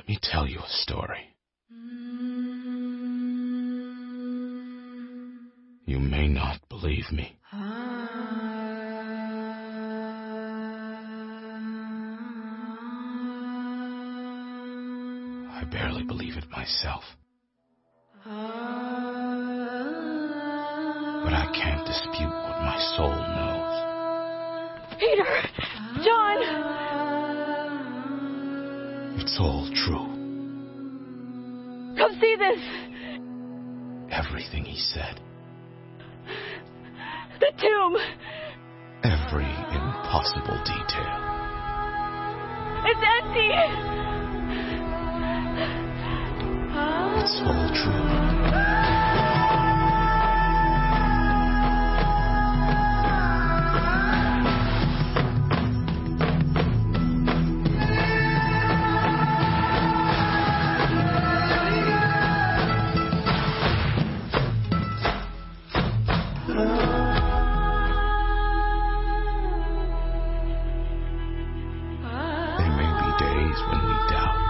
me tell you a story. You may not believe me. I barely believe it myself. But I can't dispute what my soul knows. Peter! John! It's all true. Come see this! Everything he said. The tomb! Every impossible detail. It's empty! It's all true. There may be days when we doubt.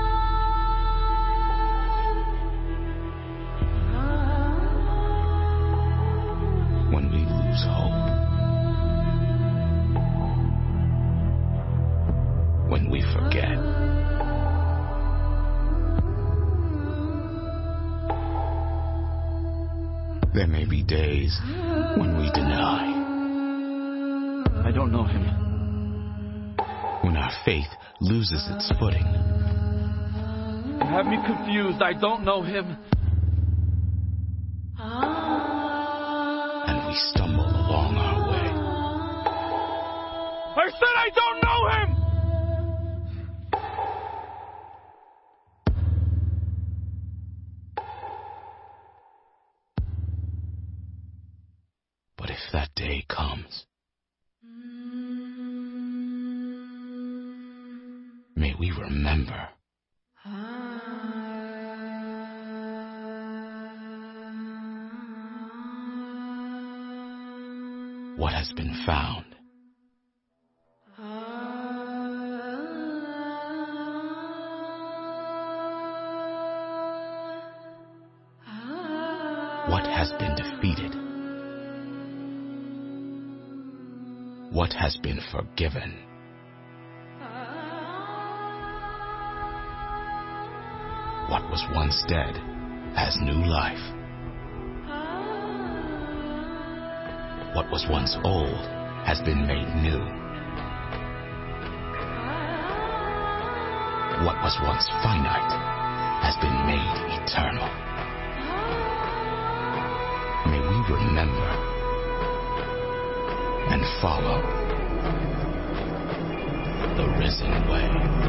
When we lose hope. When we forget. There may be days when we deny. I don't know him. When our faith loses its footing. You have me confused. I don't know him. And we stumble along our way. I said I don't know him! But if that day comes, may we remember what has been found. What has been defeated. What has been forgiven. What was once dead has new life. What was once old has been made new. What was once finite has been made eternal. May we remember and follow the risen way.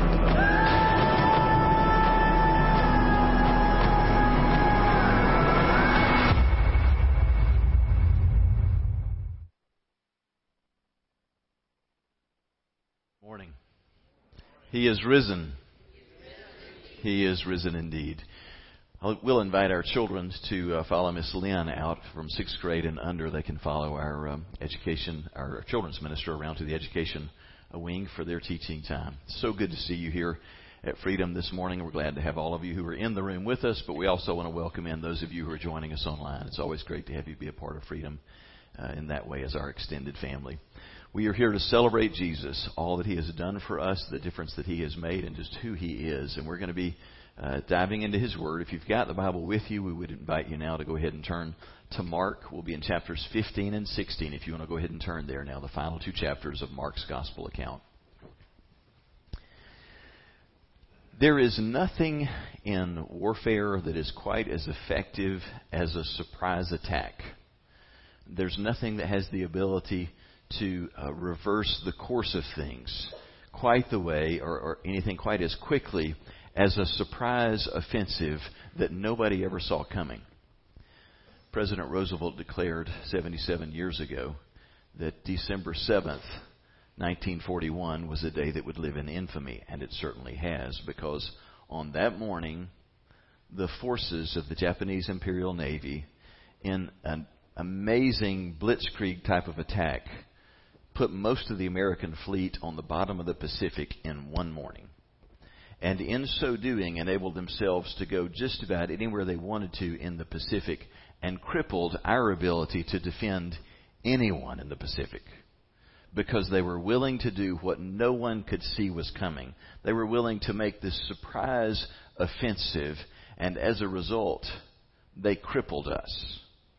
Morning. He is risen. He is risen indeed. We'll invite our children to follow Miss Lynn out from 6th grade and under. They can follow our our children's minister around to the education wing for their teaching time. So good to see you here at Freedom this morning. We're glad to have all of you who are in the room with us, but we also want to welcome in those of you who are joining us online. It's always great to have you be a part of Freedom in that way as our extended family. We are here to celebrate Jesus, all that he has done for us, the difference that he has made, and just who he is. And we're going to be diving into his word. If you've got the Bible with you, we would invite you now to go ahead and turn to Mark. We'll be in chapters 15 and 16 if you want to go ahead and turn there now, the final two chapters of Mark's gospel account. There is nothing in warfare that is quite as effective as a surprise attack. There's nothing that has the ability to reverse the course of things quite the way or anything quite as quickly as a surprise offensive that nobody ever saw coming. President Roosevelt declared 77 years ago that December 7th, 1941 was a day that would live in infamy, and it certainly has, because on that morning, the forces of the Japanese Imperial Navy, in an amazing blitzkrieg type of attack, put most of the American fleet on the bottom of the Pacific in one morning. and in so doing enabled themselves to go just about anywhere they wanted to in the Pacific, and crippled our ability to defend anyone in the Pacific, because they were willing to do what no one could see was coming. They were willing to make this surprise offensive, and as a result, they crippled us.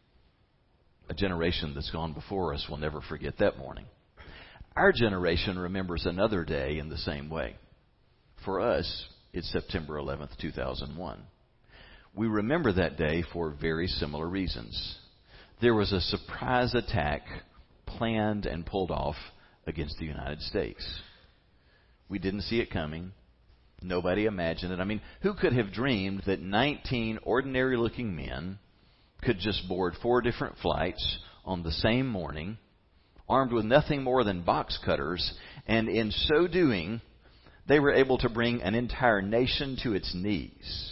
A generation that's gone before us will never forget that morning. Our generation remembers another day in the same way. For us, it's September 11th, 2001. We remember that day for very similar reasons. There was a surprise attack planned and pulled off against the United States. We didn't see it coming. Nobody imagined it. I mean, who could have dreamed that 19 ordinary-looking men could just board 4 different flights on the same morning, armed with nothing more than box cutters, and in so doing, they were able to bring an entire nation to its knees?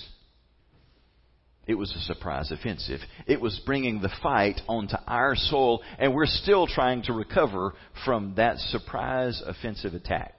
It was a surprise offensive. It was bringing the fight onto our soil, and we're still trying to recover from that surprise offensive attack.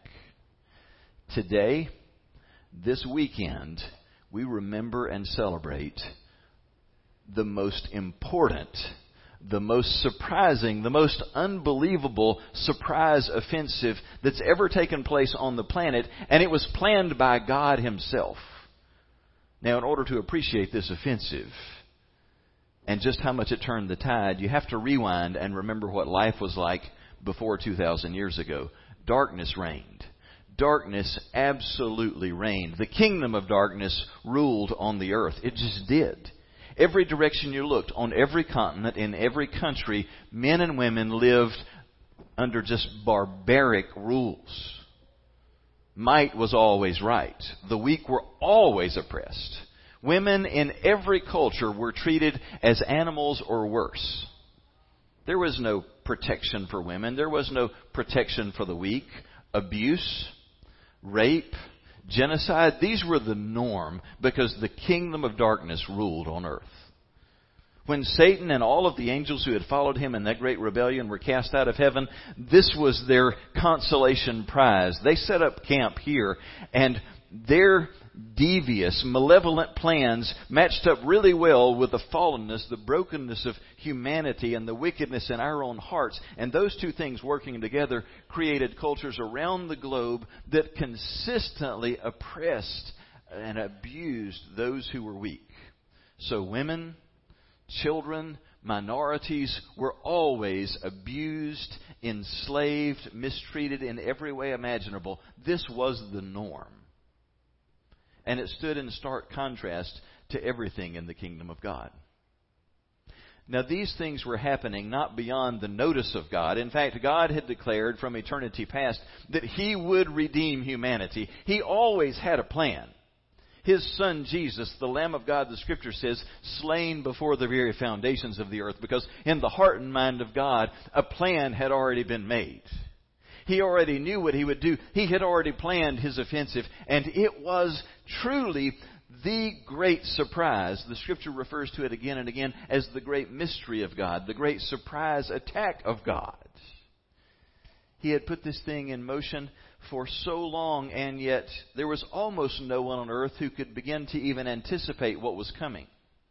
Today, this weekend, we remember and celebrate the most important, the most surprising, the most unbelievable surprise offensive that's ever taken place on the planet, and it was planned by God Himself. Now, in order to appreciate this offensive and just how much it turned the tide, you have to rewind and remember what life was like before 2,000 years ago. Darkness reigned. Darkness absolutely reigned. The kingdom of darkness ruled on the earth. It just did. Every direction you looked, on every continent, in every country, men and women lived under just barbaric rules. Might was always right. The weak were always oppressed. Women in every culture were treated as animals or worse. There was no protection for women. There was no protection for the weak. Abuse, rape, genocide, these were the norm because the kingdom of darkness ruled on earth. When Satan and all of the angels who had followed him in that great rebellion were cast out of heaven, this was their consolation prize. They set up camp here, and their devious, malevolent plans matched up really well with the fallenness, the brokenness of humanity, and the wickedness in our own hearts. And those two things working together created cultures around the globe that consistently oppressed and abused those who were weak. So women, children, minorities were always abused, enslaved, mistreated in every way imaginable. This was the norm. And it stood in stark contrast to everything in the kingdom of God. Now, these things were happening not beyond the notice of God. In fact, God had declared from eternity past that He would redeem humanity. He always had a plan. His Son Jesus, the Lamb of God, the Scripture says, slain before the very foundations of the earth, because in the heart and mind of God, a plan had already been made. He already knew what He would do. He had already planned His offensive, and it was truly the great surprise. The Scripture refers to it again and again as the great mystery of God, the great surprise attack of God. He had put this thing in motion for so long, and yet there was almost no one on earth who could begin to even anticipate what was coming.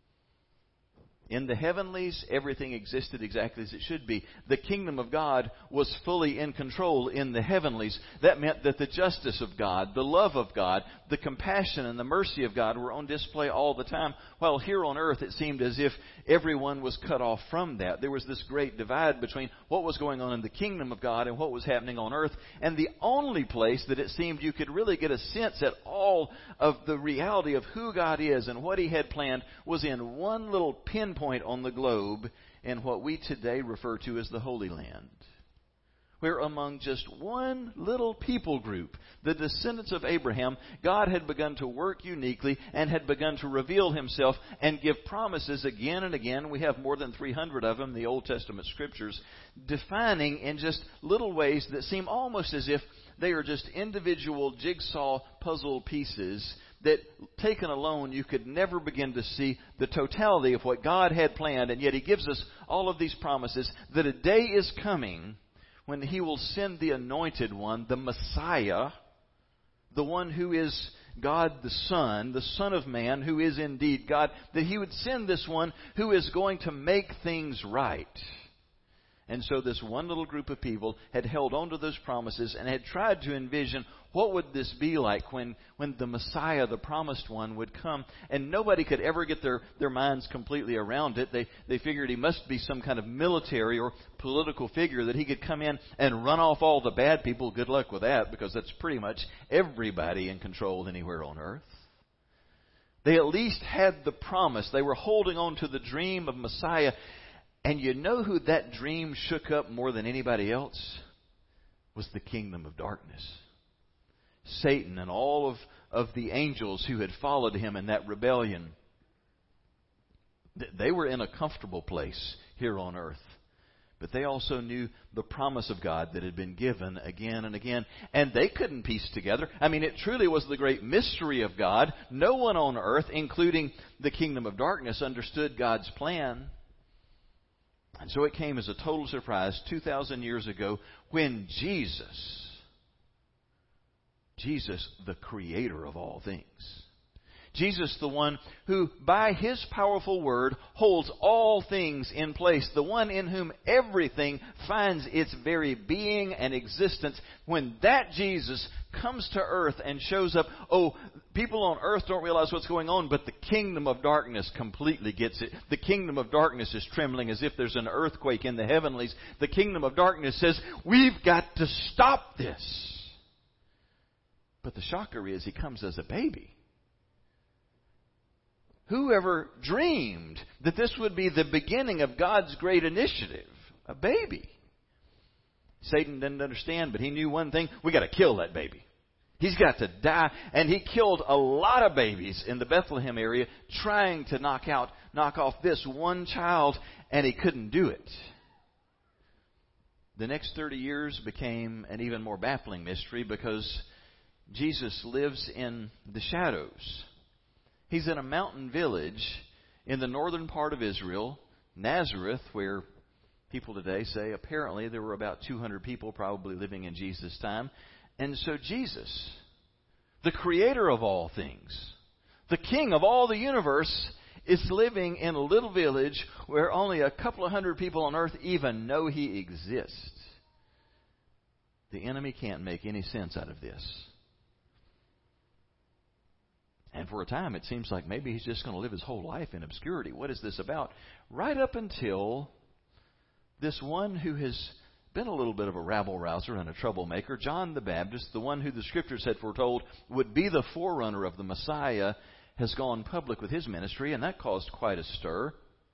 In the heavenlies, everything existed exactly as it should be. The kingdom of God was fully in control in the heavenlies. That meant that the justice of God, the love of God, the compassion and the mercy of God were on display all the time. While here on earth, it seemed as if everyone was cut off from that. There was this great divide between what was going on in the kingdom of God and what was happening on earth. And the only place that it seemed you could really get a sense at all of the reality of who God is and what He had planned was in one little pinpoint on the globe in what we today refer to as the Holy Land, where among just one little people group, the descendants of Abraham, God had begun to work uniquely and had begun to reveal Himself and give promises again and again. We have more than 300 of them in the Old Testament Scriptures, defining in just little ways that seem almost as if they are just individual jigsaw puzzle pieces that, taken alone, you could never begin to see the totality of what God had planned. And yet He gives us all of these promises that a day is coming when He will send the Anointed One, the Messiah, the one who is God the Son of Man, who is indeed God, that He would send this one who is going to make things right. And so this one little group of people had held on to those promises and had tried to envision what would this be like when the Messiah, the promised one, would come. And nobody could ever get their minds completely around it. They figured He must be some kind of military or political figure, that He could come in and run off all the bad people. Good luck with that, because that's pretty much everybody in control anywhere on earth. They at least had the promise. They were holding on to the dream of Messiah. And you know who that dream shook up more than anybody else? Was the kingdom of darkness. Satan and all of the angels who had followed him in that rebellion. They were in a comfortable place here on earth. But they also knew the promise of God that had been given again and again. And they couldn't piece together. I mean, it truly was the great mystery of God. No one on earth, including the kingdom of darkness, understood God's plan. And so it came as a total surprise 2,000 years ago when Jesus, the creator of all things, Jesus, the one who by His powerful word holds all things in place, the one in whom everything finds its very being and existence, when that Jesus comes to earth and shows up, people on earth don't realize what's going on, but the kingdom of darkness completely gets it. The kingdom of darkness is trembling as if there's an earthquake in the heavenlies. The kingdom of darkness says, we've got to stop this. But the shocker is He comes as a baby. Whoever dreamed that this would be the beginning of God's great initiative? A baby. Satan didn't understand, but he knew one thing. We got to kill that baby. He's got to die. And he killed a lot of babies in the Bethlehem area trying to knock off this one child, and he couldn't do it. The next 30 years became an even more baffling mystery, because Jesus lives in the shadows. He's in a mountain village in the northern part of Israel, Nazareth, where people today say apparently there were about 200 people probably living in Jesus' time. And so Jesus, the creator of all things, the king of all the universe, is living in a little village where only a couple of hundred people on earth even know He exists. The enemy can't make any sense out of this. And for a time, it seems like maybe He's just going to live His whole life in obscurity. What is this about? Right up until this one who has been a little bit of a rabble-rouser and a troublemaker, John the Baptist, the one who the Scriptures had foretold would be the forerunner of the Messiah, has gone public with his ministry, and that caused quite a stir.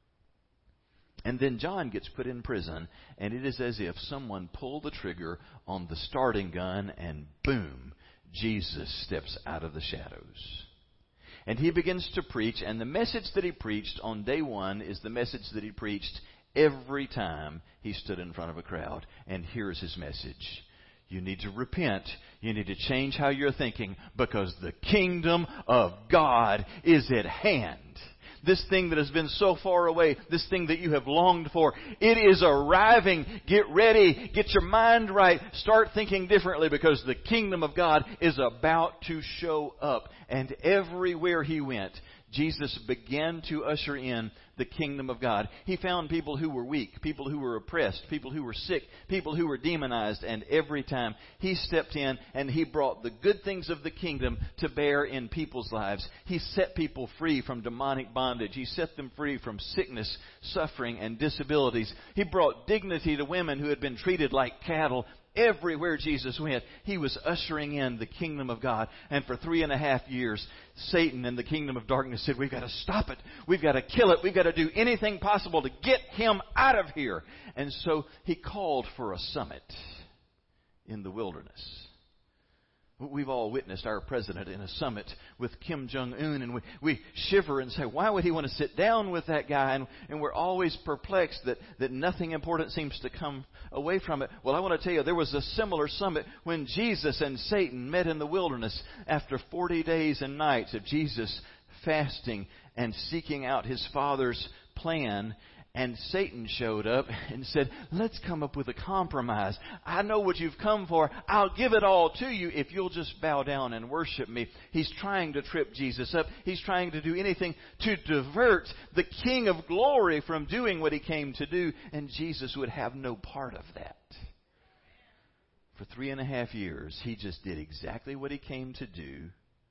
And then John gets put in prison, and it is as if someone pulled the trigger on the starting gun, and boom, Jesus steps out of the shadows. And He begins to preach, and the message that He preached on day one is the message that He preached every time He stood in front of a crowd. And here's His message. You need to repent. You need to change how you're thinking, because the kingdom of God is at hand. This thing that has been so far away, this thing that you have longed for, it is arriving. Get ready. Get your mind right. Start thinking differently, because the kingdom of God is about to show up. And everywhere He went, Jesus began to usher in the kingdom of God. He found people who were weak, people who were oppressed, people who were sick, people who were demonized, and every time He stepped in and He brought the good things of the kingdom to bear in people's lives. He set people free from demonic bondage. He set them free from sickness, suffering, and disabilities. He brought dignity to women who had been treated like cattle. Everywhere Jesus went, He was ushering in the kingdom of God. And for 3.5 years, Satan and the kingdom of darkness said, we've got to stop it. We've got to kill it. We've got to do anything possible to get him out of here. And so he called for a summit in the wilderness. We've all witnessed our president in a summit with Kim Jong-un, and we shiver and say, why would he want to sit down with that guy? And we're always perplexed that nothing important seems to come away from it. Well, I want to tell you, there was a similar summit when Jesus and Satan met in the wilderness after 40 days and nights of Jesus fasting and seeking out His Father's plan. And Satan showed up and said, let's come up with a compromise. I know what you've come for. I'll give it all to you if you'll just bow down and worship me. He's trying to trip Jesus up. He's trying to do anything to divert the King of Glory from doing what He came to do. And Jesus would have no part of that. For 3.5 years, He just did exactly what He came to do.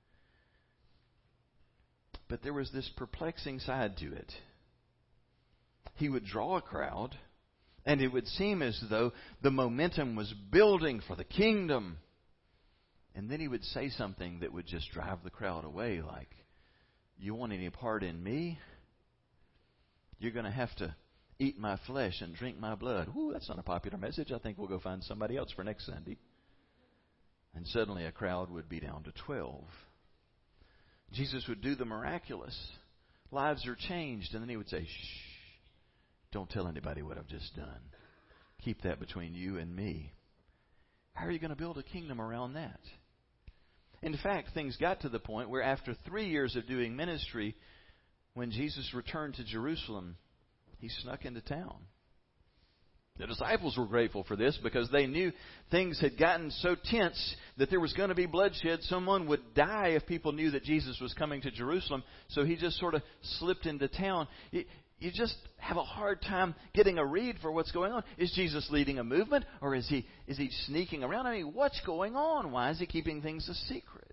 But there was this perplexing side to it. He would draw a crowd, and it would seem as though the momentum was building for the kingdom. And then He would say something that would just drive the crowd away, like, you want any part in me? You're going to have to eat my flesh and drink my blood. Ooh, that's not a popular message. I think we'll go find somebody else for next Sunday. And suddenly a crowd would be down to 12. Jesus would do the miraculous. Lives are changed. And then He would say, shh, don't tell anybody what I've just done. Keep that between you and me. How are you going to build a kingdom around that? In fact, things got to the point where after 3 years of doing ministry, when Jesus returned to Jerusalem, He snuck into town. The disciples were grateful for this because they knew things had gotten so tense that there was going to be bloodshed. Someone would die if people knew that Jesus was coming to Jerusalem. So He just sort of slipped into town. You just have a hard time getting a read for what's going on. Is Jesus leading a movement, or is he sneaking around? I mean, what's going on? Why is He keeping things a secret?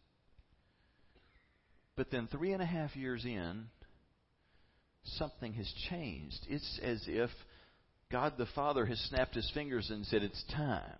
But then 3.5 years in, something has changed. It's as if God the Father has snapped His fingers and said, it's time.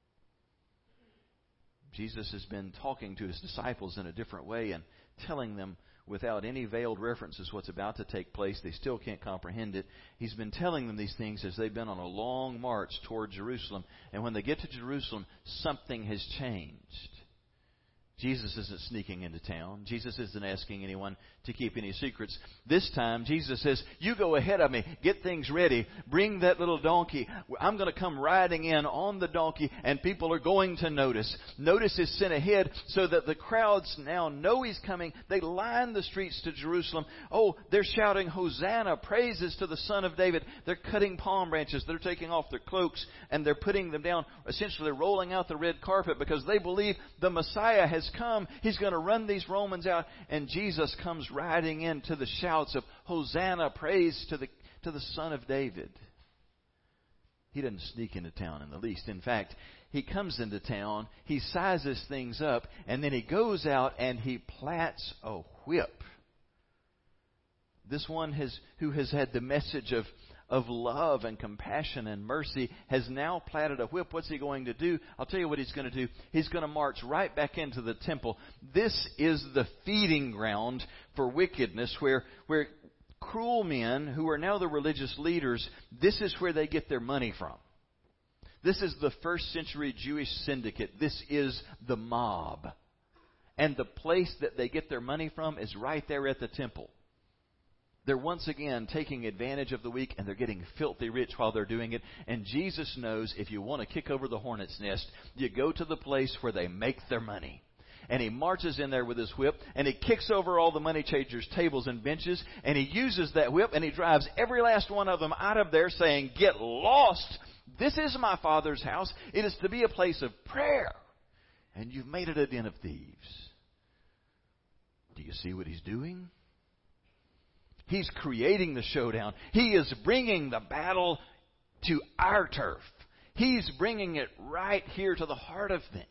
Jesus has been talking to His disciples in a different way and telling them without any veiled references what's about to take place. They still can't comprehend it. He's been telling them these things as they've been on a long march toward Jerusalem. And when they get to Jerusalem, something has changed. Jesus isn't sneaking into town. Jesus isn't asking anyone to keep any secrets. This time, Jesus says, you go ahead of me. Get things ready. Bring that little donkey. I'm going to come riding in on the donkey, and people are going to notice. Notice is sent ahead so that the crowds now know He's coming. They line the streets to Jerusalem. Oh, they're shouting, Hosanna, praises to the Son of David. They're cutting palm branches. They're taking off their cloaks, and they're putting them down. Essentially, they're rolling out the red carpet because they believe the Messiah has come. He's going to run these Romans out. And Jesus comes riding into the shouts of Hosanna, praise to the Son of David. He doesn't sneak into town in the least. In fact, He comes into town, He sizes things up, and then He goes out and He plats a whip. This one who has had the message of love and compassion and mercy has now platted a whip. What's He going to do? I'll tell you what He's going to do. He's going to march right back into the temple. This is the feeding ground for wickedness, where cruel men who are now the religious leaders, this is where they get their money from. This is the first century Jewish syndicate. This is the mob. And the place that they get their money from is right there at the temple. They're once again taking advantage of the weak, and they're getting filthy rich while they're doing it. And Jesus knows if you want to kick over the hornet's nest, you go to the place where they make their money. And He marches in there with His whip, and He kicks over all the money changers' tables and benches, and He uses that whip, and He drives every last one of them out of there saying, get lost. This is my Father's house. It is to be a place of prayer. And you've made it a den of thieves. Do you see what He's doing? He's creating the showdown. He is bringing the battle to our turf. He's bringing it right here to the heart of things.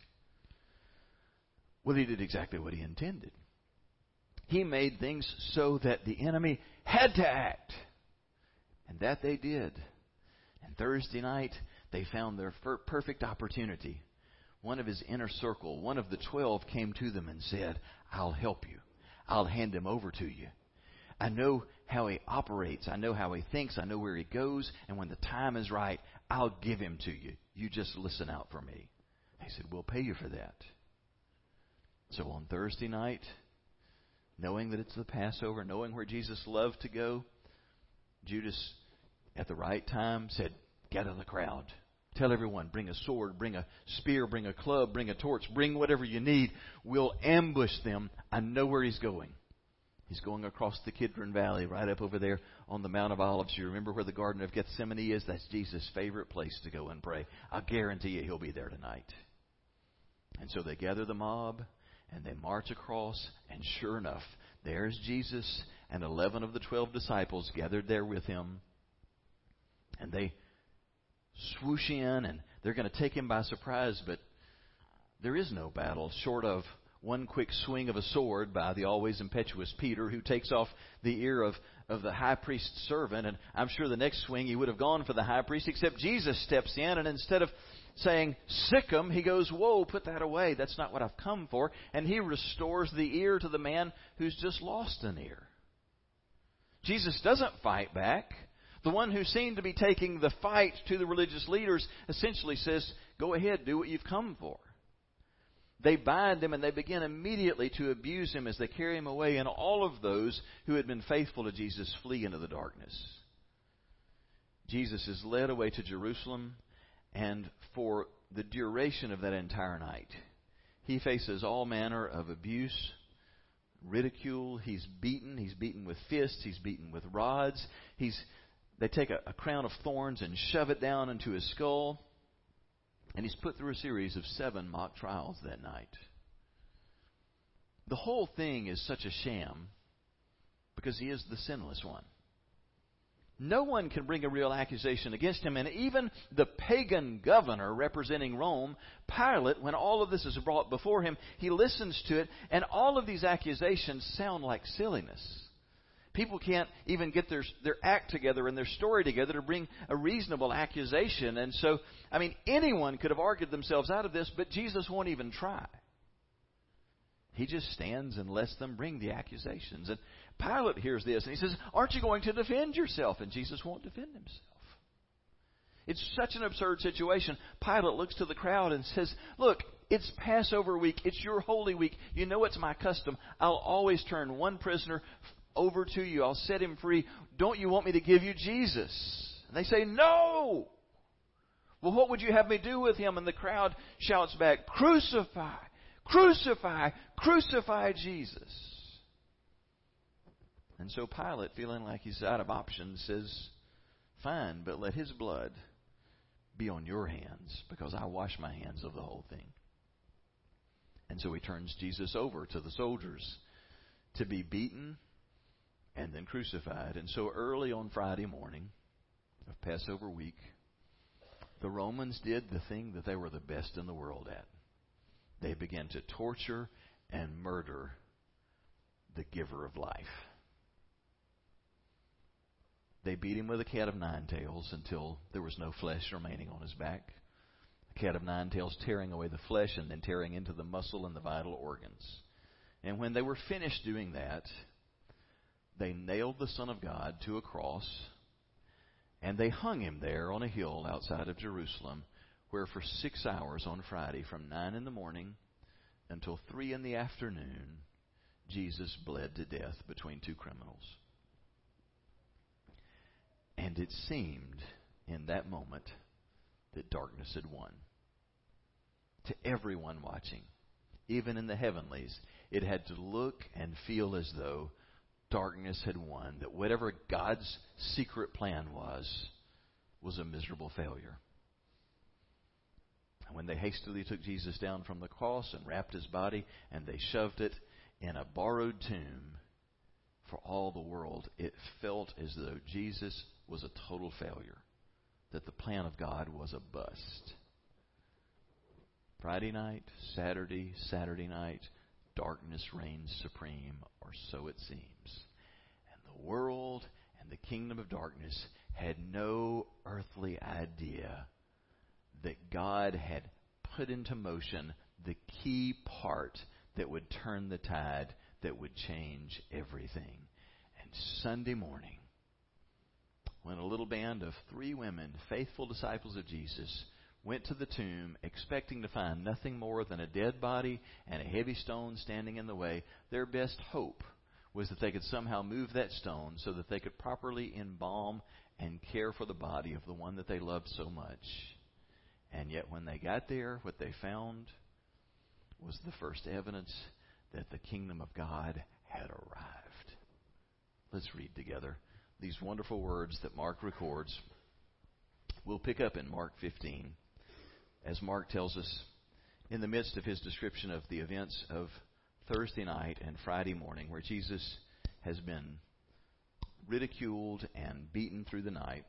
Well, He did exactly what He intended. He made things so that the enemy had to act. And that they did. And Thursday night, they found their perfect opportunity. One of His inner circle, one of the 12, came to them and said, I'll help you. I'll hand him over to you. I know how he operates. I know how he thinks. I know where he goes. And when the time is right, I'll give him to you. You just listen out for me. He said, we'll pay you for that. So on Thursday night, knowing that it's the Passover, knowing where Jesus loved to go, Judas, at the right time, said, gather the crowd. Tell everyone, bring a sword, bring a spear, bring a club, bring a torch, bring whatever you need. We'll ambush them. I know where he's going. He's going across the Kidron Valley, right up over there on the Mount of Olives. You remember where the Garden of Gethsemane is? That's Jesus' favorite place to go and pray. I guarantee you he'll be there tonight. And so they gather the mob, and they march across, and sure enough, there's Jesus and 11 of the 12 disciples gathered there with him. And they swoosh in, and they're going to take him by surprise, but there is no battle short of one quick swing of a sword by the always impetuous Peter, who takes off the ear of the high priest's servant. And I'm sure the next swing he would have gone for the high priest, except Jesus steps in, and instead of saying, "Sick 'em," he goes, "Whoa, put that away. That's not what I've come for." And he restores the ear to the man who's just lost an ear. Jesus doesn't fight back. The one who seemed to be taking the fight to the religious leaders essentially says, "Go ahead, do what you've come for." They bind him, and they begin immediately to abuse him as they carry him away, and all of those who had been faithful to Jesus flee into the darkness. Jesus is led away to Jerusalem, and for the duration of that entire night, he faces all manner of abuse, ridicule. He's beaten with fists, he's beaten with rods. They take a crown of thorns and shove it down into his skull. And he's put through a series of 7 mock trials that night. The whole thing is such a sham because he is the sinless one. No one can bring a real accusation against him. And even the pagan governor representing Rome, Pilate, when all of this is brought before him, he listens to it. And all of these accusations sound like silliness. People can't even get their act together and their story together to bring a reasonable accusation. And so, anyone could have argued themselves out of this, but Jesus won't even try. He just stands and lets them bring the accusations. And Pilate hears this and he says, "Aren't you going to defend yourself?" And Jesus won't defend himself. It's such an absurd situation. Pilate looks to the crowd and says, "Look, it's Passover week. It's your holy week. You know it's my custom. I'll always turn one prisoner over to you. I'll set him free. Don't you want me to give you Jesus?" And they say, "No." "Well, what would you have me do with him?" And the crowd shouts back, "Crucify, crucify, crucify Jesus." And so Pilate, feeling like he's out of options, says, "Fine, but let his blood be on your hands, because I wash my hands of the whole thing." And so he turns Jesus over to the soldiers to be beaten and then crucified. And so early on Friday morning of Passover week, the Romans did the thing that they were the best in the world at. They began to torture and murder the giver of life. They beat him with a cat of 9 tails until there was no flesh remaining on his back. A cat of 9 tails tearing away the flesh and then tearing into the muscle and the vital organs. And when they were finished doing that, they nailed the Son of God to a cross, and they hung him there on a hill outside of Jerusalem, where for 6 hours on Friday, from 9 in the morning until 3 in the afternoon, Jesus bled to death between 2 criminals. And it seemed in that moment that darkness had won. To everyone watching, even in the heavenlies, it had to look and feel as though darkness had won, that whatever God's secret plan was a miserable failure. And when they hastily took Jesus down from the cross and wrapped his body, and they shoved it in a borrowed tomb for all the world, it felt as though Jesus was a total failure, that the plan of God was a bust. Friday night, Saturday night, darkness reigns supreme, or so it seems. And the world and the kingdom of darkness had no earthly idea that God had put into motion the key part that would turn the tide, that would change everything. And Sunday morning, when a little band of 3 women, faithful disciples of Jesus, went to the tomb expecting to find nothing more than a dead body and a heavy stone standing in the way, their best hope was that they could somehow move that stone so that they could properly embalm and care for the body of the one that they loved so much. And yet when they got there, what they found was the first evidence that the kingdom of God had arrived. Let's read together these wonderful words that Mark records. We'll pick up in Mark 15, as Mark tells us, in the midst of his description of the events of Thursday night and Friday morning, where Jesus has been ridiculed and beaten through the night.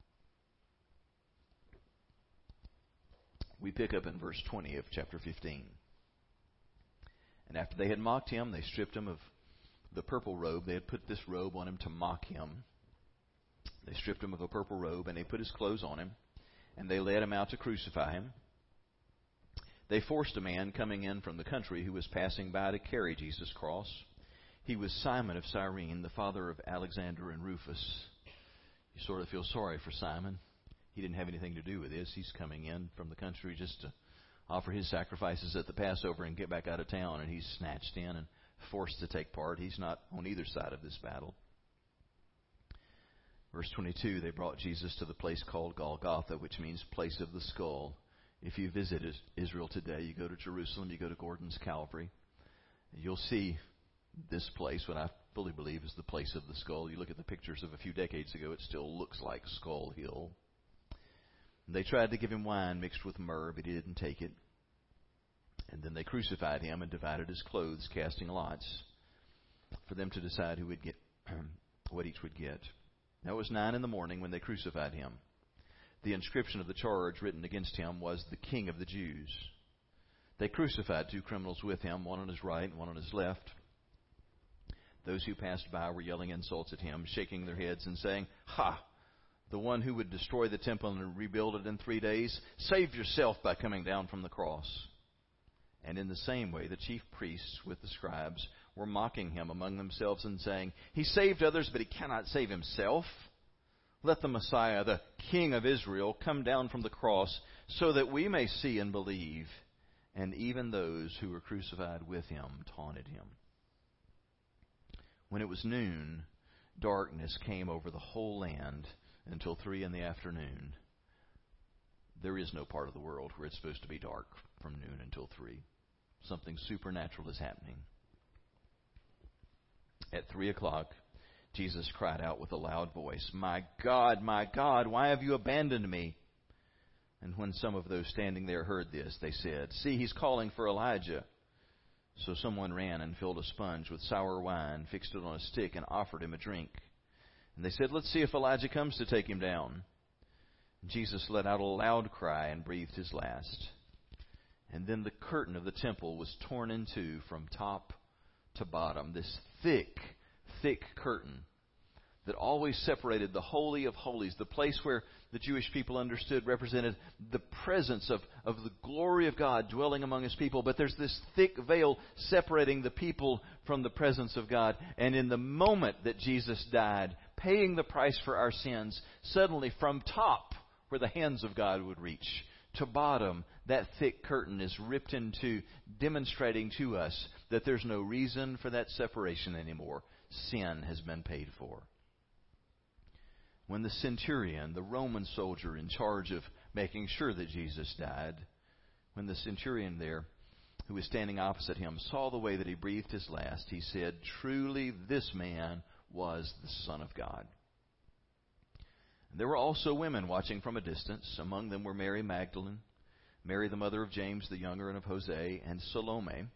We pick up in verse 20 of chapter 15. And after they had mocked him, they stripped him of the purple robe. They had put this robe on him to mock him. They stripped him of a purple robe, and they put his clothes on him, and they led him out to crucify him. They forced a man coming in from the country who was passing by to carry Jesus' cross. He was Simon of Cyrene, the father of Alexander and Rufus. You sort of feel sorry for Simon. He didn't have anything to do with this. He's coming in from the country just to offer his sacrifices at the Passover and get back out of town, and he's snatched in and forced to take part. He's not on either side of this battle. Verse 22, they brought Jesus to the place called Golgotha, which means place of the skull. If you visit Israel today, you go to Jerusalem, you go to Gordon's Calvary, you'll see this place, what I fully believe is the place of the skull. You look at the pictures of a few decades ago, it still looks like Skull Hill. They tried to give him wine mixed with myrrh, but he didn't take it. And then they crucified him and divided his clothes, casting lots for them to decide who would get what each would get. Now it was 9 a.m. when they crucified him. The inscription of the charge written against him was the King of the Jews. They crucified 2 criminals with him, one on his right and one on his left. Those who passed by were yelling insults at him, shaking their heads and saying, "Ha! The one who would destroy the temple and rebuild it in 3 days, save yourself by coming down from the cross." And in the same way, the chief priests with the scribes were mocking him among themselves and saying, "He saved others, but he cannot save himself. Let the Messiah, the King of Israel, come down from the cross so that we may see and believe." And even those who were crucified with him taunted him. When it was noon, darkness came over the whole land until 3 p.m. There is no part of the world where it's supposed to be dark from noon until 3. Something supernatural is happening. At 3 o'clock, Jesus cried out with a loud voice, my God, why have you abandoned me?" And when some of those standing there heard this, they said, "See, he's calling for Elijah." So someone ran and filled a sponge with sour wine, fixed it on a stick, and offered him a drink. And they said, "Let's see if Elijah comes to take him down." And Jesus let out a loud cry and breathed his last. And then the curtain of the temple was torn in two from top to bottom. This thick curtain that always separated the Holy of Holies, the place where the Jewish people understood represented the presence of the glory of God dwelling among His people. But there's this thick veil separating the people from the presence of God. And in the moment that Jesus died, paying the price for our sins, suddenly from top, where the hands of God would reach, to bottom, that thick curtain is ripped in two, demonstrating to us that there's no reason for that separation anymore. Sin has been paid for. When the centurion, the Roman soldier in charge of making sure that Jesus died, when the centurion there, who was standing opposite him, saw the way that he breathed his last, he said, "Truly this man was the Son of God." And there were also women watching from a distance. Among them were Mary Magdalene, Mary the mother of James the younger and of Jose, and Salome.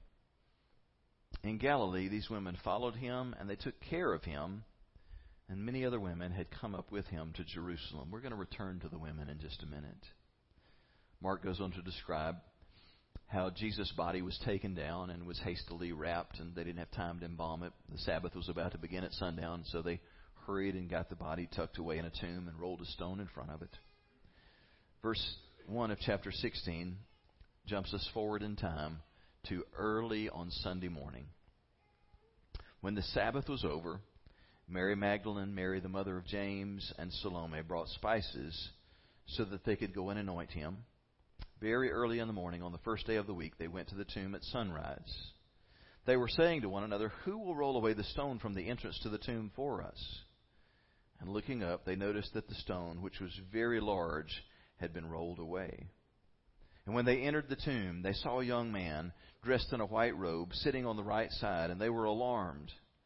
In Galilee, these women followed him, and they took care of him. And many other women had come up with him to Jerusalem. We're going to return to the women in just a minute. Mark goes on to describe how Jesus' body was taken down and was hastily wrapped, and they didn't have time to embalm it. The Sabbath was about to begin at sundown, so they hurried and got the body tucked away in a tomb and rolled a stone in front of it. Verse 1 of chapter 16 jumps us forward in time to early on Sunday morning. When the Sabbath was over, Mary Magdalene, Mary the mother of James, and Salome brought spices so that they could go and anoint him. Very early in the morning, on the first day of the week, they went to the tomb at sunrise. They were saying to one another, "Who will roll away the stone from the entrance to the tomb for us?" And looking up, they noticed that the stone, which was very large, had been rolled away. And when they entered the tomb, they saw a young man dressed in a white robe sitting on the right side, and they were alarmed.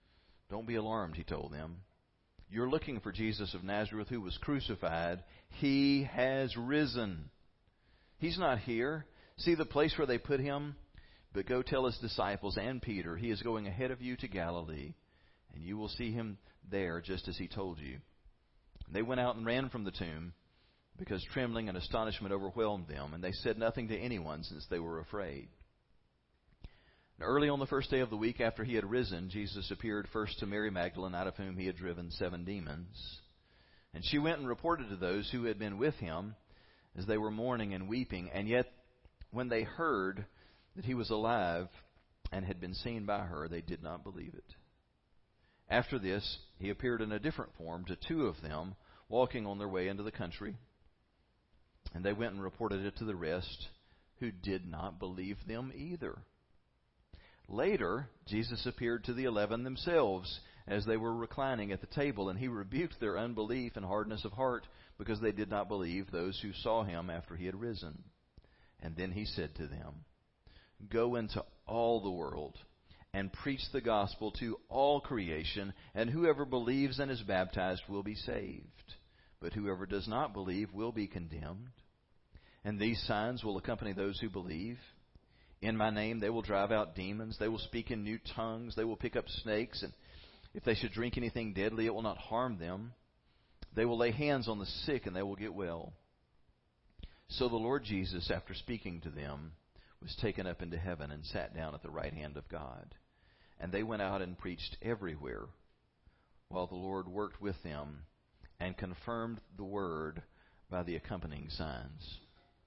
Don't be alarmed, he told them. You're looking for Jesus of Nazareth who was crucified. He has risen. He's not here. See the place where they put him? But go tell his disciples and Peter, he is going ahead of you to Galilee, and you will see him there just as he told you. And they went out and ran from the tomb, because trembling and astonishment overwhelmed them, and they said nothing to anyone since they were afraid. And early on the first day of the week after he had risen, Jesus appeared first to Mary Magdalene, out of whom he had driven 7 demons. And she went and reported to those who had been with him, as they were mourning and weeping. And yet, when they heard that he was alive and had been seen by her, they did not believe it. After this, he appeared in a different form to 2 of them, walking on their way into the country. And they went and reported it to the rest, who did not believe them either. Later, Jesus appeared to the 11 themselves as they were reclining at the table, and he rebuked their unbelief and hardness of heart, because they did not believe those who saw him after he had risen. And then he said to them, Go into all the world and preach the gospel to all creation, and whoever believes and is baptized will be saved. But whoever does not believe will be condemned. And these signs will accompany those who believe. In my name they will drive out demons. They will speak in new tongues. They will pick up snakes. And if they should drink anything deadly, it will not harm them. They will lay hands on the sick and they will get well. So the Lord Jesus, after speaking to them, was taken up into heaven and sat down at the right hand of God. And they went out and preached everywhere, while the Lord worked with them and confirmed the word by the accompanying signs.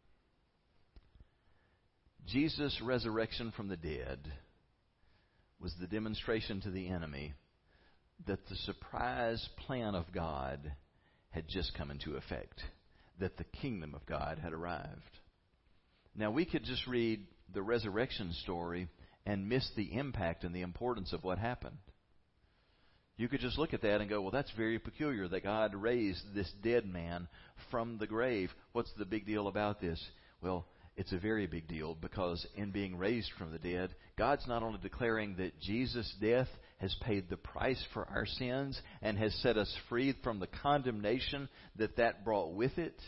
Jesus' resurrection from the dead was the demonstration to the enemy that the surprise plan of God had just come into effect, that the kingdom of God had arrived. Now, we could just read the resurrection story and miss the impact and the importance of what happened. You could just look at that and go, well, that's very peculiar that God raised this dead man from the grave. What's the big deal about this? Well, it's a very big deal, because in being raised from the dead, God's not only declaring that Jesus' death has paid the price for our sins and has set us free from the condemnation that brought with it,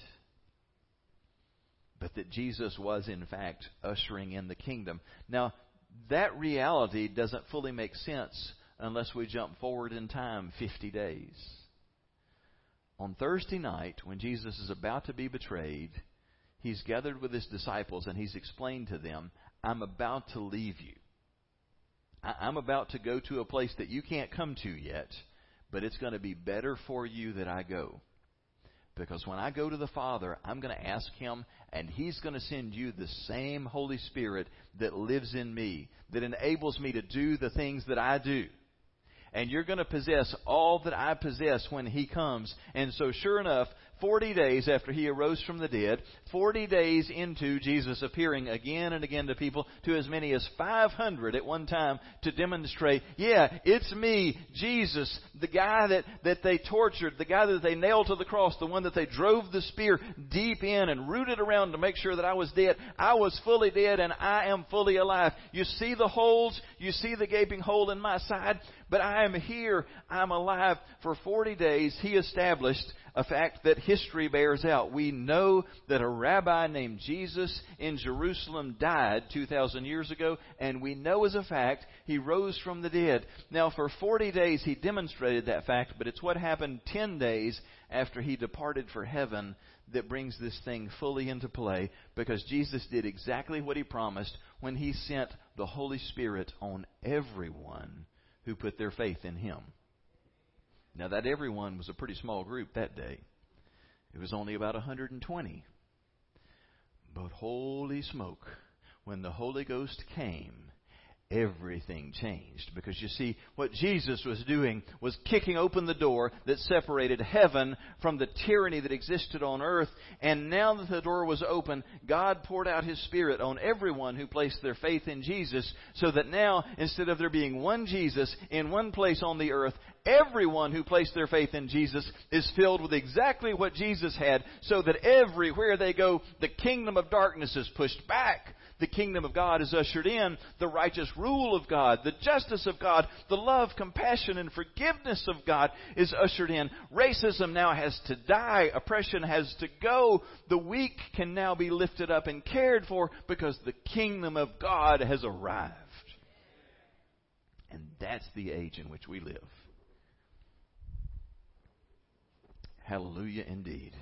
but that Jesus was, in fact, ushering in the kingdom. Now, that reality doesn't fully make sense unless we jump forward in time 50 days. On Thursday night, when Jesus is about to be betrayed, he's gathered with his disciples and he's explained to them, I'm about to leave you. I'm about to go to a place that you can't come to yet, but it's going to be better for you that I go. Because when I go to the Father, I'm going to ask him, and he's going to send you the same Holy Spirit that lives in me, that enables me to do the things that I do. And you're going to possess all that I possess when he comes. And so sure enough, 40 days after he arose from the dead, 40 days into Jesus appearing again and again to people, to as many as 500 at one time, to demonstrate, yeah, it's me, Jesus, the guy that they tortured, the guy that they nailed to the cross, the one that they drove the spear deep in and rooted around to make sure that I was dead. I was fully dead and I am fully alive. You see the holes, you see the gaping hole in my side, but I am here, I'm alive. For 40 days he established a fact that history bears out. We know that a rabbi named Jesus in Jerusalem died 2,000 years ago, and we know as a fact he rose from the dead. Now, for 40 days he demonstrated that fact, but it's what happened 10 days after he departed for heaven that brings this thing fully into play, because Jesus did exactly what he promised when he sent the Holy Spirit on everyone who put their faith in him. Now, that everyone was a pretty small group that day. It was only about 120. But holy smoke, when the Holy Ghost came, everything changed. Because you see, what Jesus was doing was kicking open the door that separated heaven from the tyranny that existed on earth. And now that the door was open, God poured out his Spirit on everyone who placed their faith in Jesus, so that now, instead of there being one Jesus in one place on the earth, everyone who placed their faith in Jesus is filled with exactly what Jesus had, so that everywhere they go, the kingdom of darkness is pushed back. The kingdom of God is ushered in. The righteous rule of God, the justice of God, the love, compassion, and forgiveness of God is ushered in. Racism now has to die. Oppression has to go. The weak can now be lifted up and cared for because the kingdom of God has arrived. And that's the age in which we live. Hallelujah indeed.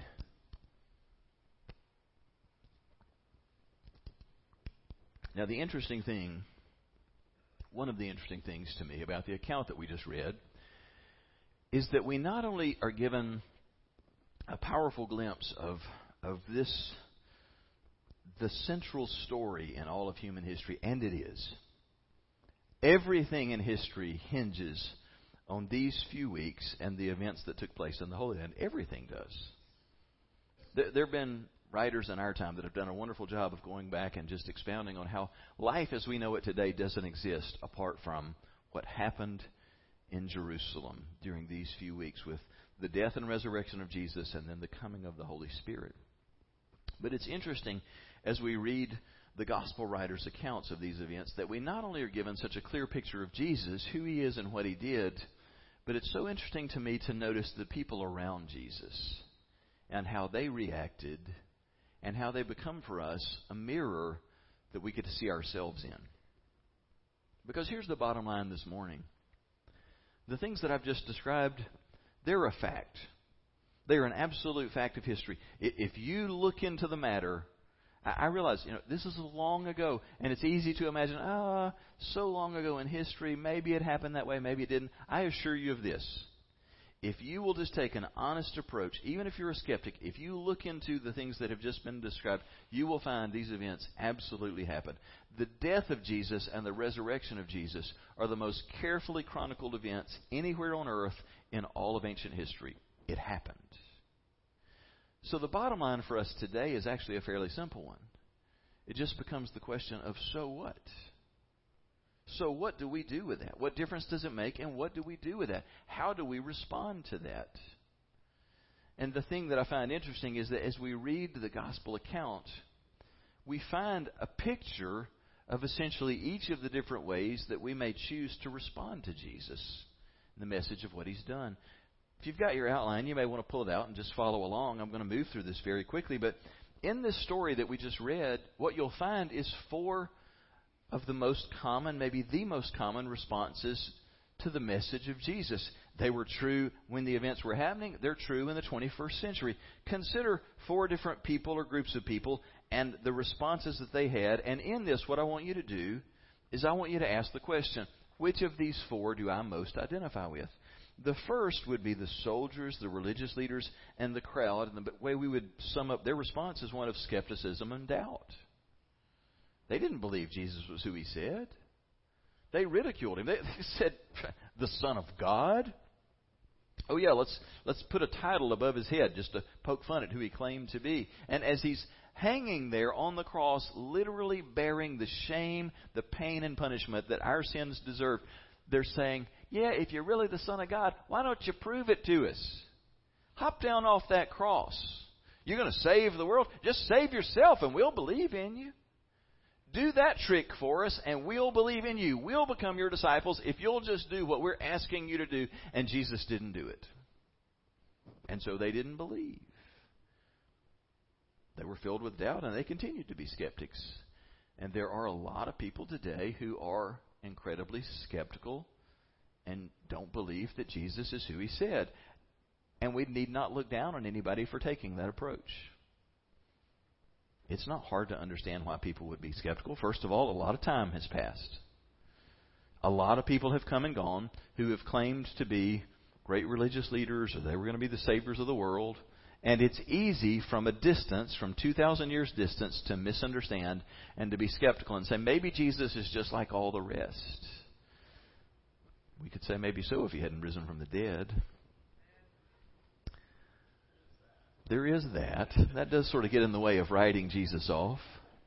Now, the interesting thing, one of the interesting things to me about the account that we just read, is that we not only are given a powerful glimpse of this, the central story in all of human history, and it is. Everything in history hinges on these few weeks and the events that took place in the Holy Land. Everything does. There have been writers in our time that have done a wonderful job of going back and just expounding on how life as we know it today doesn't exist apart from what happened in Jerusalem during these few weeks with the death and resurrection of Jesus and then the coming of the Holy Spirit. But it's interesting as we read the gospel writers' accounts of these events that we not only are given such a clear picture of Jesus, who he is and what he did, but it's so interesting to me to notice the people around Jesus and how they reacted and how they become for us a mirror that we get to see ourselves in. Because here's the bottom line this morning. The things that I've just described, they're a fact. They're an absolute fact of history. If you look into the matter, I realize, this is long ago, and it's easy to imagine, so long ago in history, maybe it happened that way, maybe it didn't. I assure you of this. If you will just take an honest approach, even if you're a skeptic, if you look into the things that have just been described, you will find these events absolutely happened. The death of Jesus and the resurrection of Jesus are the most carefully chronicled events anywhere on earth in all of ancient history. It happened. So the bottom line for us today is actually a fairly simple one. It just becomes the question of so what? So what do we do with that? What difference does it make, and what do we do with that? How do we respond to that? And the thing that I find interesting is that as we read the gospel account, we find a picture of essentially each of the different ways that we may choose to respond to Jesus and the message of what he's done. If you've got your outline, you may want to pull it out and just follow along. I'm going to move through this very quickly. But in this story that we just read, what you'll find is 4 of the most common, maybe the most common responses to the message of Jesus. They were true when the events were happening. They're true in the 21st century. Consider 4 different people or groups of people and the responses that they had. And in this, what I want you to do is I want you to ask the question, which of these 4 do I most identify with? The first would be the soldiers, the religious leaders, and the crowd. And the way we would sum up their response is one of skepticism and doubt. They didn't believe Jesus was who he said. They ridiculed him. They said, the Son of God? Oh yeah, let's put a title above his head just to poke fun at who he claimed to be. And as he's hanging there on the cross, literally bearing the shame, the pain, and punishment that our sins deserve, they're saying, yeah, if you're really the Son of God, why don't you prove it to us? Hop down off that cross. You're going to save the world? Just save yourself and we'll believe in you. Do that trick for us and we'll believe in you. We'll become your disciples if you'll just do what we're asking you to do. And Jesus didn't do it. And so they didn't believe. They were filled with doubt and they continued to be skeptics. And there are a lot of people today who are incredibly skeptical and don't believe that Jesus is who he said. And we need not look down on anybody for taking that approach. It's not hard to understand why people would be skeptical. First of all, a lot of time has passed. A lot of people have come and gone who have claimed to be great religious leaders or they were going to be the saviors of the world. And it's easy from a distance, from 2,000 years distance, to misunderstand and to be skeptical and say, maybe Jesus is just like all the rest. We could say maybe so if he hadn't risen from the dead. There is that. That does sort of get in the way of writing Jesus off.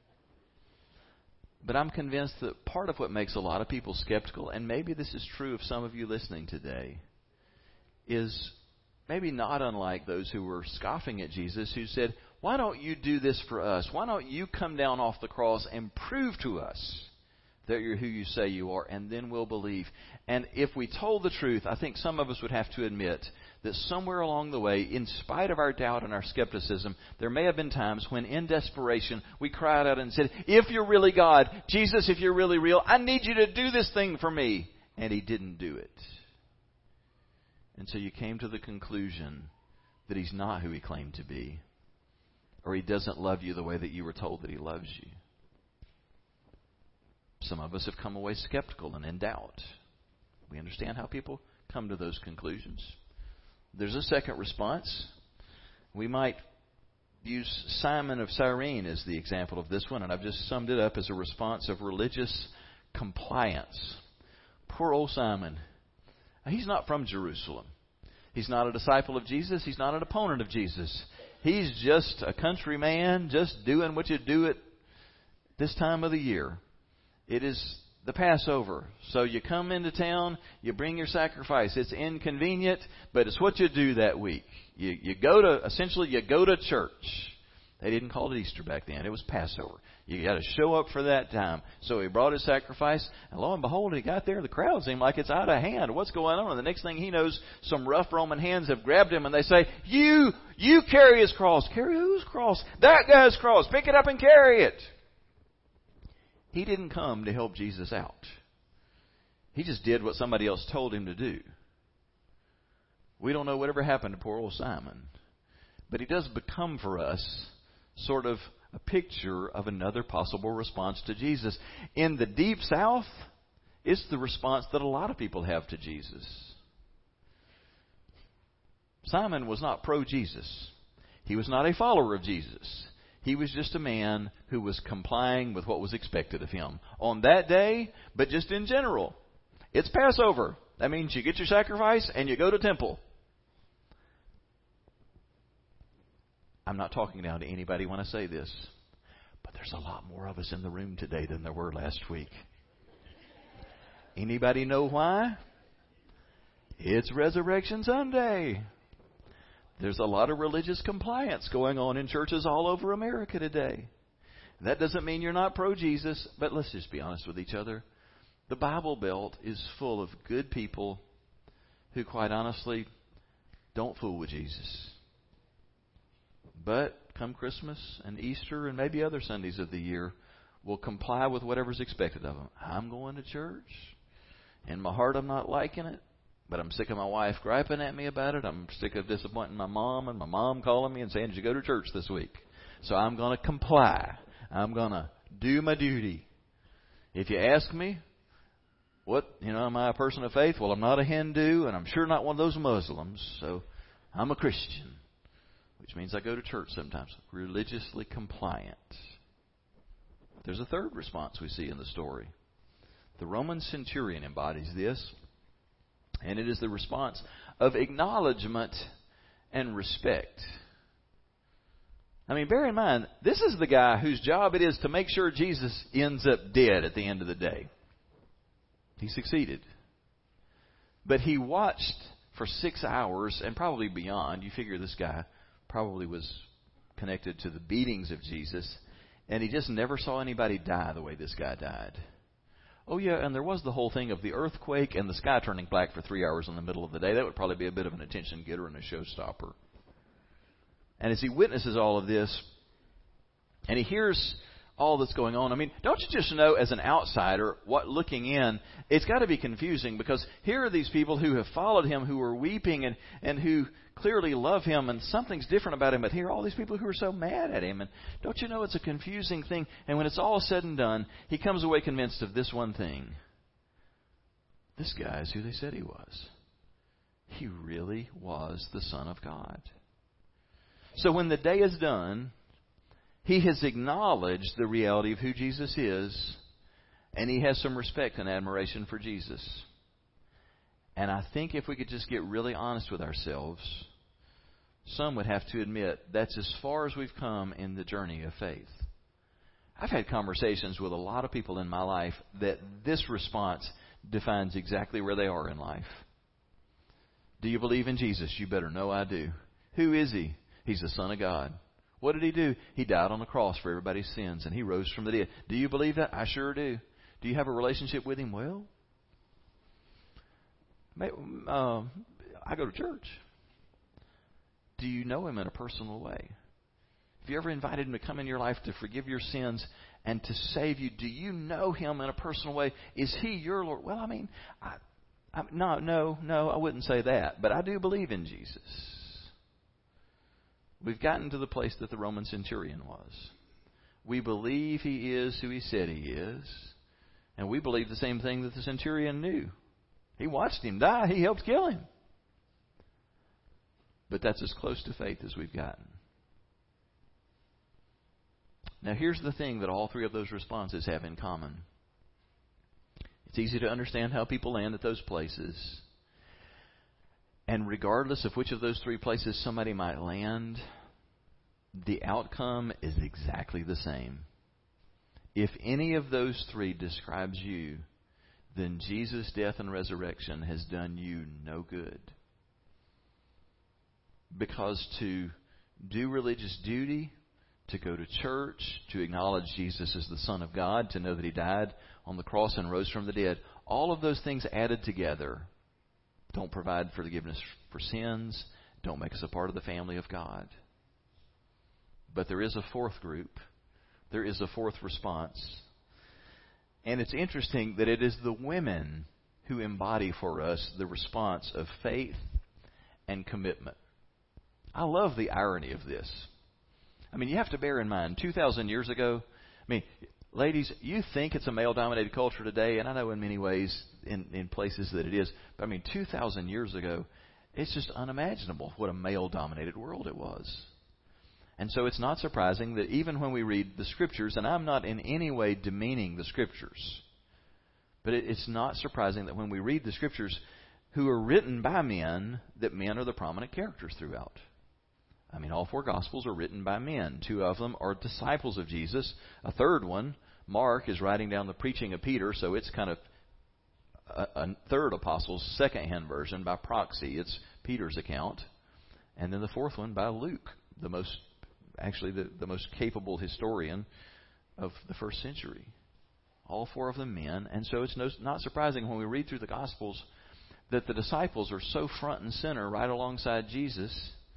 But I'm convinced that part of what makes a lot of people skeptical, and maybe this is true of some of you listening today, is maybe not unlike those who were scoffing at Jesus who said, why don't you do this for us? Why don't you come down off the cross and prove to us that you're who you say you are, and then we'll believe. And if we told the truth, I think some of us would have to admit that somewhere along the way, in spite of our doubt and our skepticism, there may have been times when in desperation we cried out and said, if you're really God, Jesus, if you're really real, I need you to do this thing for me. And He didn't do it. And so you came to the conclusion that He's not who He claimed to be, or He doesn't love you the way that you were told that He loves you. Some of us have come away skeptical and in doubt. We understand how people come to those conclusions. There's a second response. We might use Simon of Cyrene as the example of this one, and I've just summed it up as a response of religious compliance. Poor old Simon. He's not from Jerusalem. He's not a disciple of Jesus. He's not an opponent of Jesus. He's just a country man, just doing what you do at this time of the year. It is the Passover. So you come into town, you bring your sacrifice. It's inconvenient, but it's what you do that week. You go to church. They didn't call it Easter back then. It was Passover. You got to show up for that time. So he brought his sacrifice, and lo and behold, he got there. The crowd seemed like it's out of hand. What's going on? And the next thing he knows, some rough Roman hands have grabbed him, and they say, You carry his cross. Carry whose cross? That guy's cross. Pick it up and carry it. He didn't come to help Jesus out. He just did what somebody else told him to do. We don't know whatever happened to poor old Simon. But he does become for us sort of a picture of another possible response to Jesus. In the Deep South, it's the response that a lot of people have to Jesus. Simon was not pro-Jesus. He was not a follower of Jesus. He was just a man who was complying with what was expected of him on that day, but just in general. It's Passover. That means you get your sacrifice and you go to temple. I'm not talking down to anybody when I say this, but there's a lot more of us in the room today than there were last week. Anybody know why? It's Resurrection Sunday. There's a lot of religious compliance going on in churches all over America today. That doesn't mean you're not pro-Jesus, but let's just be honest with each other. The Bible Belt is full of good people who, quite honestly, don't fool with Jesus. But come Christmas and Easter and maybe other Sundays of the year, will comply with whatever's expected of them. I'm going to church. In my heart, I'm not liking it. But I'm sick of my wife griping at me about it. I'm sick of disappointing my mom and my mom calling me and saying, did you go to church this week? So I'm going to comply. I'm going to do my duty. If you ask me, am I a person of faith? Well, I'm not a Hindu, and I'm sure not one of those Muslims. So I'm a Christian, which means I go to church sometimes. Religiously compliant. There's a third response we see in the story. The Roman centurion embodies this. And it is the response of acknowledgement and respect. I mean, bear in mind, this is the guy whose job it is to make sure Jesus ends up dead at the end of the day. He succeeded. But he watched for 6 hours and probably beyond. You figure this guy probably was connected to the beatings of Jesus. And he just never saw anybody die the way this guy died. Oh, yeah, and there was the whole thing of the earthquake and the sky turning black for 3 hours in the middle of the day. That would probably be a bit of an attention getter and a showstopper. And as he witnesses all of this, and he hears all that's going on, I mean, don't you just know as an outsider, looking in, it's got to be confusing, because here are these people who have followed him, who are weeping and who clearly love him, and something's different about him, but here are all these people who are so mad at him. And don't you know it's a confusing thing? And when it's all said and done, he comes away convinced of this one thing. This guy is who they said he was. He really was the Son of God. So when the day is done, he has acknowledged the reality of who Jesus is, and he has some respect and admiration for Jesus. And I think if we could just get really honest with ourselves, some would have to admit that's as far as we've come in the journey of faith. I've had conversations with a lot of people in my life that this response defines exactly where they are in life. Do you believe in Jesus? You better know I do. Who is he? He's the Son of God. What did He do? He died on the cross for everybody's sins, and He rose from the dead. Do you believe that? I sure do. Do you have a relationship with Him? Well, I go to church. Do you know Him in a personal way? Have you ever invited Him to come in your life to forgive your sins and to save you? Do you know Him in a personal way? Is He your Lord? Well, no, I wouldn't say that. But I do believe in Jesus. We've gotten to the place that the Roman centurion was. We believe He is who He said He is. And we believe the same thing that the centurion knew. He watched Him die. He helped kill him. But that's as close to faith as we've gotten. Now here's the thing that all three of those responses have in common. It's easy to understand how people land at those places. And regardless of which of those three places somebody might land, the outcome is exactly the same. If any of those three describes you, then Jesus' death and resurrection has done you no good. Because to do religious duty, to go to church, to acknowledge Jesus as the Son of God, to know that He died on the cross and rose from the dead, all of those things added together don't provide forgiveness for sins, don't make us a part of the family of God. But there is a fourth group. There is a fourth response. And it's interesting that it is the women who embody for us the response of faith and commitment. I love the irony of this. I mean, you have to bear in mind, 2,000 years ago, ladies, you think it's a male-dominated culture today, and I know in many ways, in places that it is, but 2,000 years ago, it's just unimaginable what a male-dominated world it was. And so it's not surprising that even when we read the Scriptures, and I'm not in any way demeaning the Scriptures, but it's not surprising that when we read the Scriptures, who are written by men, that men are the prominent characters throughout. All four Gospels are written by men. Two of them are disciples of Jesus. A third one, Mark, is writing down the preaching of Peter, so it's kind of a third apostle's second-hand version by proxy. It's Peter's account. And then the fourth one by Luke, the most capable historian of the first century. All four of them men. And so it's not surprising when we read through the Gospels that the disciples are so front and center right alongside Jesus.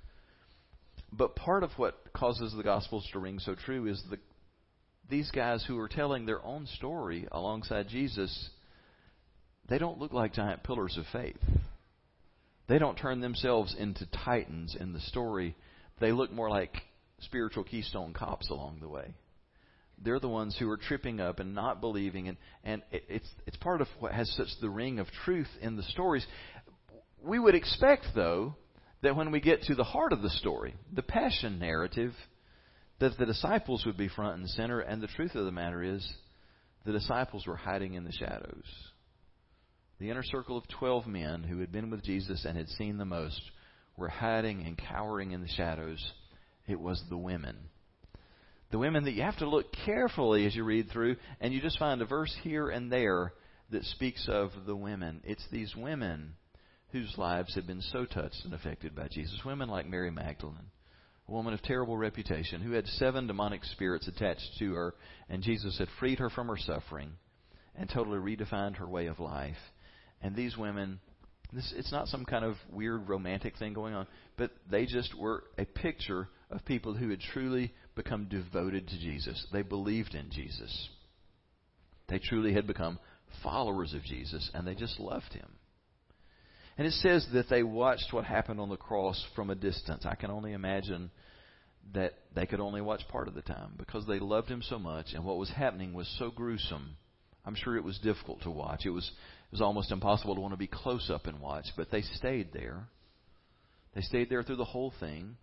But part of what causes the Gospels to ring so true is these guys who are telling their own story alongside Jesus, they don't look like giant pillars of faith. They don't turn themselves into titans in the story. They look more like spiritual Keystone Cops along the way. They're the ones who are tripping up and not believing, and it's part of what has such the ring of truth in the stories. We would expect, though, that when we get to the heart of the story, the passion narrative, that the disciples would be front and center. And the truth of the matter is, the disciples were hiding in the shadows. The inner circle of 12 men who had been with Jesus and had seen the most were hiding and cowering in the shadows. It was the women. The women that you have to look carefully as you read through, and you just find a verse here and there that speaks of the women. It's these women whose lives had been so touched and affected by Jesus. Women like Mary Magdalene, a woman of terrible reputation, who had 7 demonic spirits attached to her, and Jesus had freed her from her suffering and totally redefined her way of life. And these women, it's not some kind of weird romantic thing going on, but they just were a picture of people who had truly become devoted to Jesus. They believed in Jesus. They truly had become followers of Jesus, and they just loved Him. And it says that they watched what happened on the cross from a distance. I can only imagine that they could only watch part of the time because they loved Him so much, and what was happening was so gruesome. I'm sure it was difficult to watch. It was almost impossible to want to be close up and watch, but they stayed there. They stayed there through the whole thing.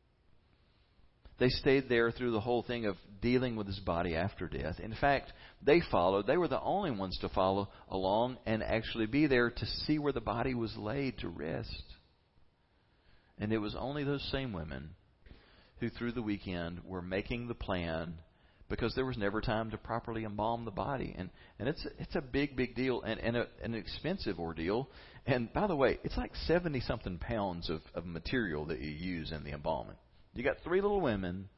They stayed there through the whole thing of dealing with His body after death. In fact, they followed. They were the only ones to follow along and actually be there to see where the body was laid to rest. And it was only those same women who through the weekend were making the plan, because there was never time to properly embalm the body. And it's a big deal and an expensive ordeal. And by the way, it's like 70-something pounds of material that you use in the embalming. You got 3 little women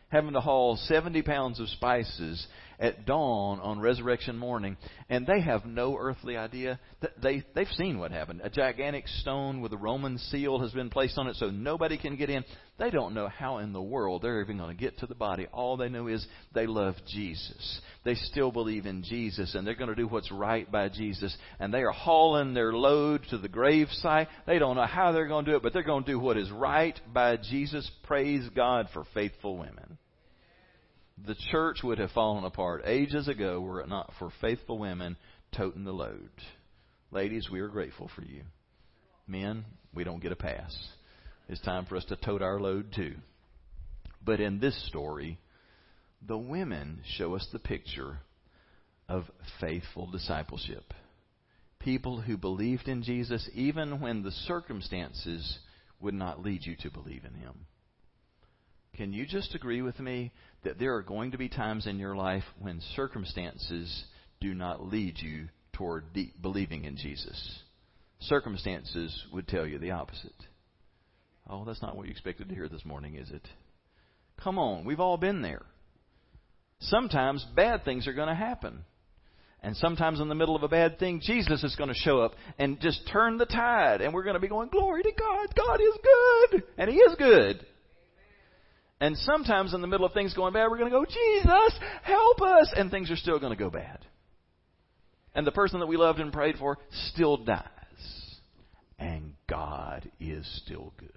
having to haul 70 pounds of spices at dawn on resurrection morning, and they have no earthly idea. They've seen what happened. A gigantic stone with a Roman seal has been placed on it so nobody can get in. They don't know how in the world they're even going to get to the body. All they know is they love Jesus. They still believe in Jesus, and they're going to do what's right by Jesus. And they are hauling their load to the grave site. They don't know how they're going to do it, but they're going to do what is right by Jesus. Praise God for faithful women. The church would have fallen apart ages ago were it not for faithful women toting the load. Ladies, we are grateful for you. Men, we don't get a pass. It's time for us to tote our load too. But in this story, the women show us the picture of faithful discipleship. People who believed in Jesus even when the circumstances would not lead you to believe in Him. Can you just agree with me that there are going to be times in your life when circumstances do not lead you toward deep believing in Jesus? Circumstances would tell you the opposite. Oh, that's not what you expected to hear this morning, is it? Come on, we've all been there. Sometimes bad things are going to happen. And sometimes in the middle of a bad thing, Jesus is going to show up and just turn the tide. And we're going to be going, glory to God. God is good. And He is good. And sometimes in the middle of things going bad, we're going to go, Jesus, help us. And things are still going to go bad. And the person that we loved and prayed for still dies. And God is still good.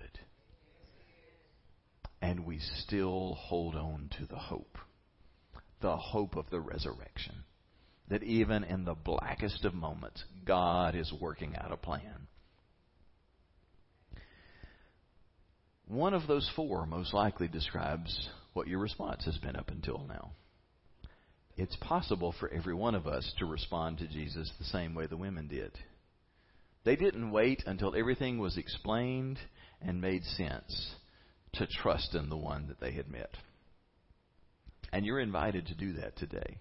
And we still hold on to the hope of the resurrection. That even in the blackest of moments, God is working out a plan. One of those four most likely describes what your response has been up until now. It's possible for every one of us to respond to Jesus the same way the women did. They didn't wait until everything was explained and made sense to trust in the one that they had met. And you're invited to do that today.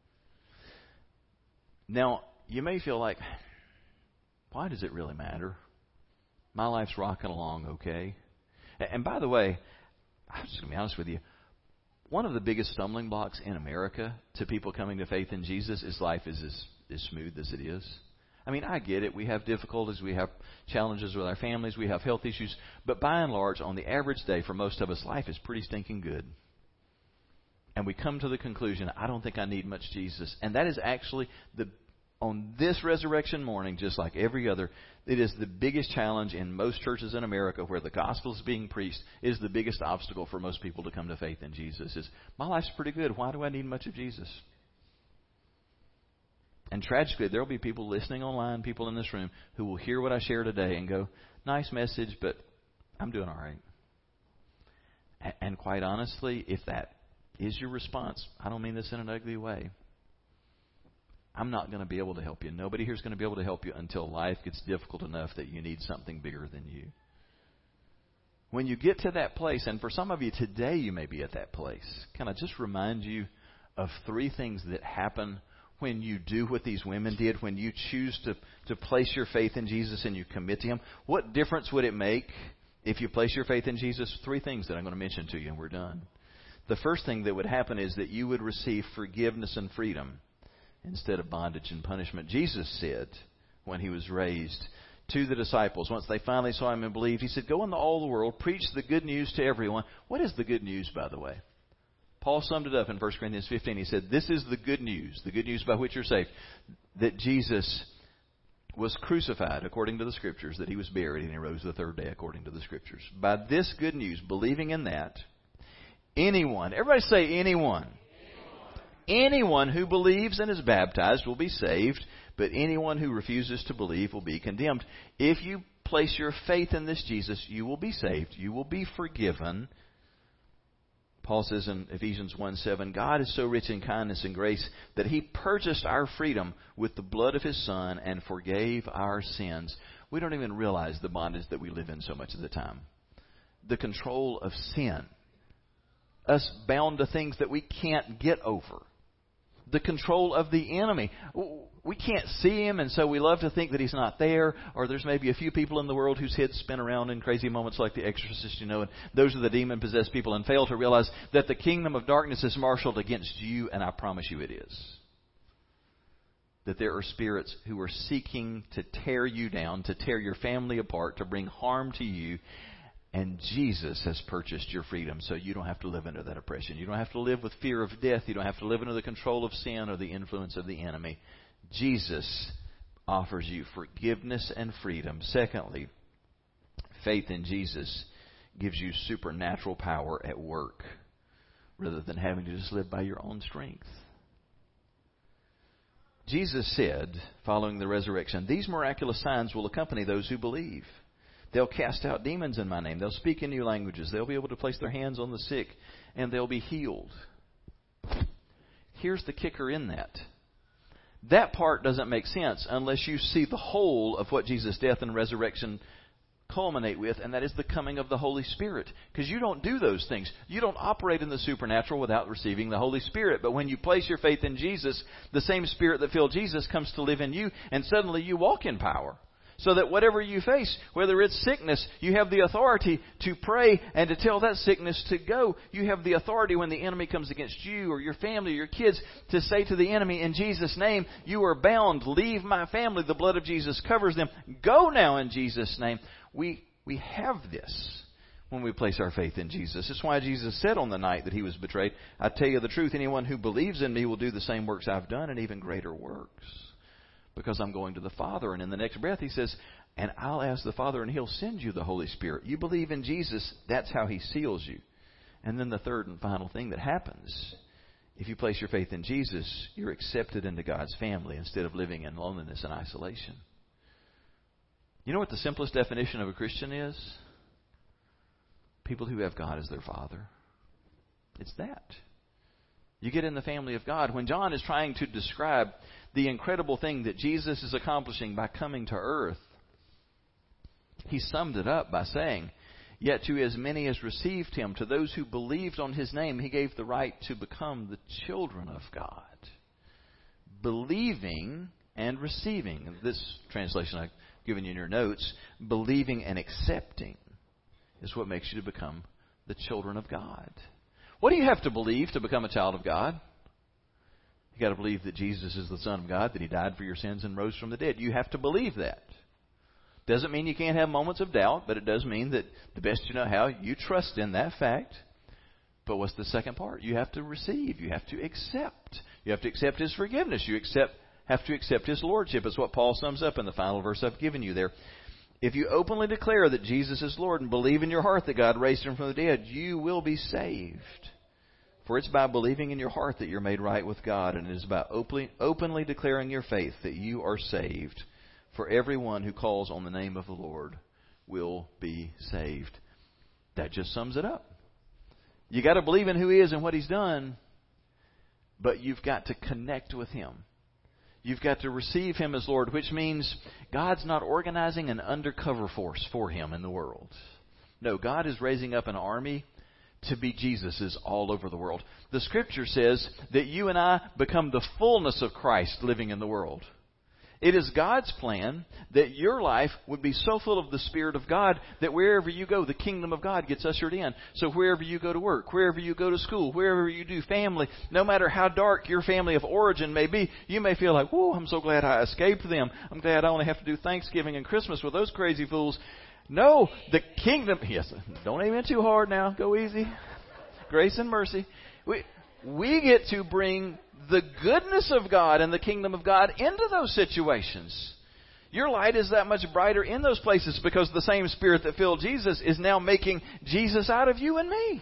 Now, you may feel like, why does it really matter? My life's rocking along okay. And by the way, I'm just going to be honest with you. One of the biggest stumbling blocks in America to people coming to faith in Jesus is life is as smooth as it is. I mean, I get it. We have difficulties. We have challenges with our families. We have health issues. But by and large, on the average day, for most of us, life is pretty stinking good. And we come to the conclusion, I don't think I need much Jesus. And that is actually, on this resurrection morning, just like every other, it is the biggest challenge in most churches in America where the gospel is being preached. It is the biggest obstacle for most people to come to faith in Jesus. Is, my life's pretty good. Why do I need much of Jesus? And tragically, there will be people listening online, people in this room, who will hear what I share today and go, nice message, but I'm doing all right. And quite honestly, if that is your response, I don't mean this in an ugly way, I'm not going to be able to help you. Nobody here is going to be able to help you until life gets difficult enough that you need something bigger than you. When you get to that place, and for some of you today you may be at that place, can I just remind you of three things that happen when you do what these women did, when you choose to place your faith in Jesus and you commit to Him? What difference would it make if you place your faith in Jesus? Three things that I'm going to mention to you and we're done. The first thing that would happen is that you would receive forgiveness and freedom instead of bondage and punishment. Jesus said when He was raised to the disciples, once they finally saw Him and believed, He said, go into all the world, preach the good news to everyone. What is the good news, by the way? Paul summed it up in 1 Corinthians 15. He said, this is the good news by which you're saved, that Jesus was crucified according to the Scriptures, that He was buried, and He rose the third day according to the Scriptures. By this good news, believing in that, anyone, everybody say anyone. Anyone who believes and is baptized will be saved, but anyone who refuses to believe will be condemned. If you place your faith in this Jesus, you will be saved. You will be forgiven. Paul says in Ephesians 1:7, God is so rich in kindness and grace that He purchased our freedom with the blood of His Son and forgave our sins. We don't even realize the bondage that we live in so much of the time. The control of sin. Us bound to things that we can't get over. The control of the enemy. we can't see him, and so we love to think that he's not there. Or there's maybe a few people in the world whose heads spin around in crazy moments like The Exorcist, and those are the demon-possessed people, and fail to realize that the kingdom of darkness is marshaled against you, and I promise you it is. That there are spirits who are seeking to tear you down, to tear your family apart, to bring harm to you. And Jesus has purchased your freedom, so you don't have to live under that oppression. You don't have to live with fear of death. You don't have to live under the control of sin or the influence of the enemy. Jesus offers you forgiveness and freedom. Secondly, faith in Jesus gives you supernatural power at work rather than having to just live by your own strength. Jesus said, following the resurrection, "These miraculous signs will accompany those who believe. They'll cast out demons in my name. They'll speak in new languages. They'll be able to place their hands on the sick, and they'll be healed." Here's the kicker in that. That part doesn't make sense unless you see the whole of what Jesus' death and resurrection culminate with, and that is the coming of the Holy Spirit. Because you don't do those things. You don't operate in the supernatural without receiving the Holy Spirit. But when you place your faith in Jesus, the same Spirit that filled Jesus comes to live in you, and suddenly you walk in power. So that whatever you face, whether it's sickness, you have the authority to pray and to tell that sickness to go. You have the authority when the enemy comes against you or your family or your kids to say to the enemy, "In Jesus' name, you are bound. Leave my family. The blood of Jesus covers them. Go now in Jesus' name." We have this when we place our faith in Jesus. It's why Jesus said on the night that he was betrayed, "I tell you the truth, anyone who believes in me will do the same works I've done and even greater works. Because I'm going to the Father." And in the next breath he says, "And I'll ask the Father and he'll send you the Holy Spirit." You believe in Jesus, that's how he seals you. And then the third and final thing that happens, if you place your faith in Jesus, you're accepted into God's family instead of living in loneliness and isolation. You know what the simplest definition of a Christian is? People who have God as their Father. It's that. You get in the family of God. When John is trying to describe the incredible thing that Jesus is accomplishing by coming to earth, he summed it up by saying, "Yet to as many as received him, to those who believed on his name, he gave the right to become the children of God." Believing and receiving. This translation I've given you in your notes, believing and accepting is what makes you to become the children of God. What do you have to believe to become a child of God? You got to believe that Jesus is the Son of God, that he died for your sins and rose from the dead. You have to believe that. Doesn't mean you can't have moments of doubt, but it does mean that the best you know how, you trust in that fact. But what's the second part? You have to receive. You have to accept. You have to accept his forgiveness. You have to accept his lordship. It's what Paul sums up in the final verse I've given you there. If you openly declare that Jesus is Lord and believe in your heart that God raised him from the dead, you will be saved. For it's by believing in your heart that you're made right with God, and it is by openly declaring your faith that you are saved. For everyone who calls on the name of the Lord will be saved. That just sums it up. You got to believe in who he is and what he's done, but you've got to connect with him. You've got to receive him as Lord, which means God's not organizing an undercover force for him in the world. No, God is raising up an army to be Jesus's all over the world. The Scripture says that you and I become the fullness of Christ living in the world. It is God's plan that your life would be so full of the Spirit of God that wherever you go, the kingdom of God gets ushered in. So wherever you go to work, wherever you go to school, wherever you do family, no matter how dark your family of origin may be, you may feel like, "Whoa, I'm so glad I escaped them. I'm glad I only have to do Thanksgiving and Christmas with those crazy fools." No, the kingdom... Yes, don't aim in too hard now. Go easy. Grace and mercy. We get to bring the goodness of God and the kingdom of God into those situations. Your light is that much brighter in those places because the same Spirit that filled Jesus is now making Jesus out of you and me.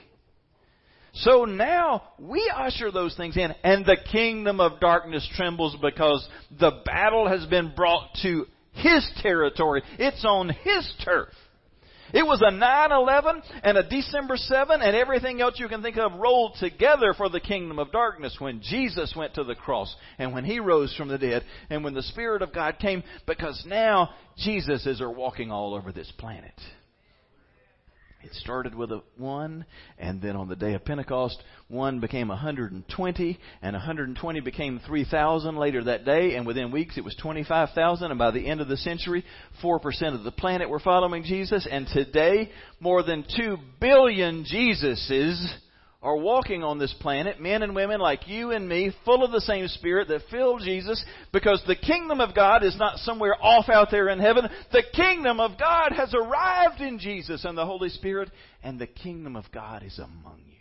So now we usher those things in, and the kingdom of darkness trembles because the battle has been brought to his territory. It's on his turf. It was a 9/11 and a December 7 and everything else you can think of rolled together for the kingdom of darkness when Jesus went to the cross and when he rose from the dead and when the Spirit of God came, because now Jesus is walking all over this planet. It started with 1, and then on the day of Pentecost, 1 became 120, and 120 became 3,000 later that day, and within weeks it was 25,000, and by the end of the century, 4% of the planet were following Jesus, and today, more than 2 billion Jesuses are walking on this planet, men and women like you and me, full of the same Spirit that filled Jesus, because the kingdom of God is not somewhere off out there in heaven. The kingdom of God has arrived in Jesus and the Holy Spirit, and the kingdom of God is among you.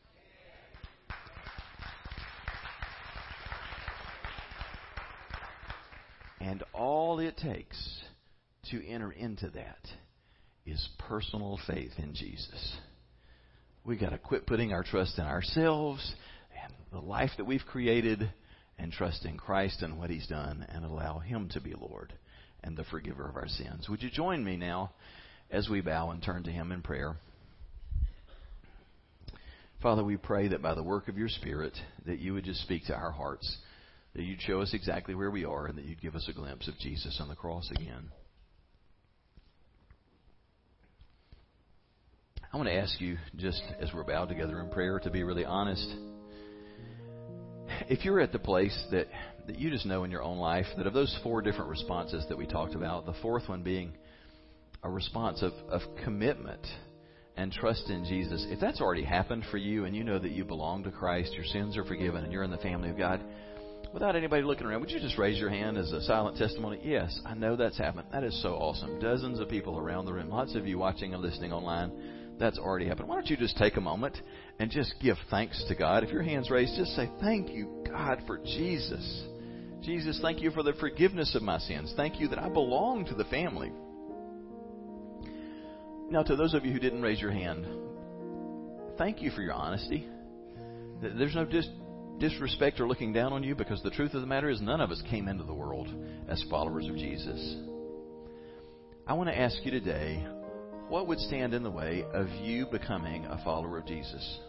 And all it takes to enter into that is personal faith in Jesus. We got to quit putting our trust in ourselves and the life that we've created, and trust in Christ and what He's done, and allow Him to be Lord and the forgiver of our sins. Would you join me now as we bow and turn to Him in prayer? Father, we pray that by the work of your Spirit, that you would just speak to our hearts, that you'd show us exactly where we are, and that you'd give us a glimpse of Jesus on the cross again. I want to ask you, just as we're bowed together in prayer, to be really honest. If you're at the place that you just know in your own life that of those 4 different responses that we talked about, the 4th one being a response of commitment and trust in Jesus, if that's already happened for you and you know that you belong to Christ, your sins are forgiven, and you're in the family of God, without anybody looking around, would you just raise your hand as a silent testimony? Yes, I know that's happened. That is so awesome. Dozens of people around the room, lots of you watching and listening online. That's already happened. Why don't you just take a moment and just give thanks to God? If your hand's raised, just say, thank you, God, for Jesus. Jesus, thank you for the forgiveness of my sins. Thank you that I belong to the family. Now, to those of you who didn't raise your hand, thank you for your honesty. There's no disrespect or looking down on you, because the truth of the matter is none of us came into the world as followers of Jesus. I want to ask you today, what would stand in the way of you becoming a follower of Jesus?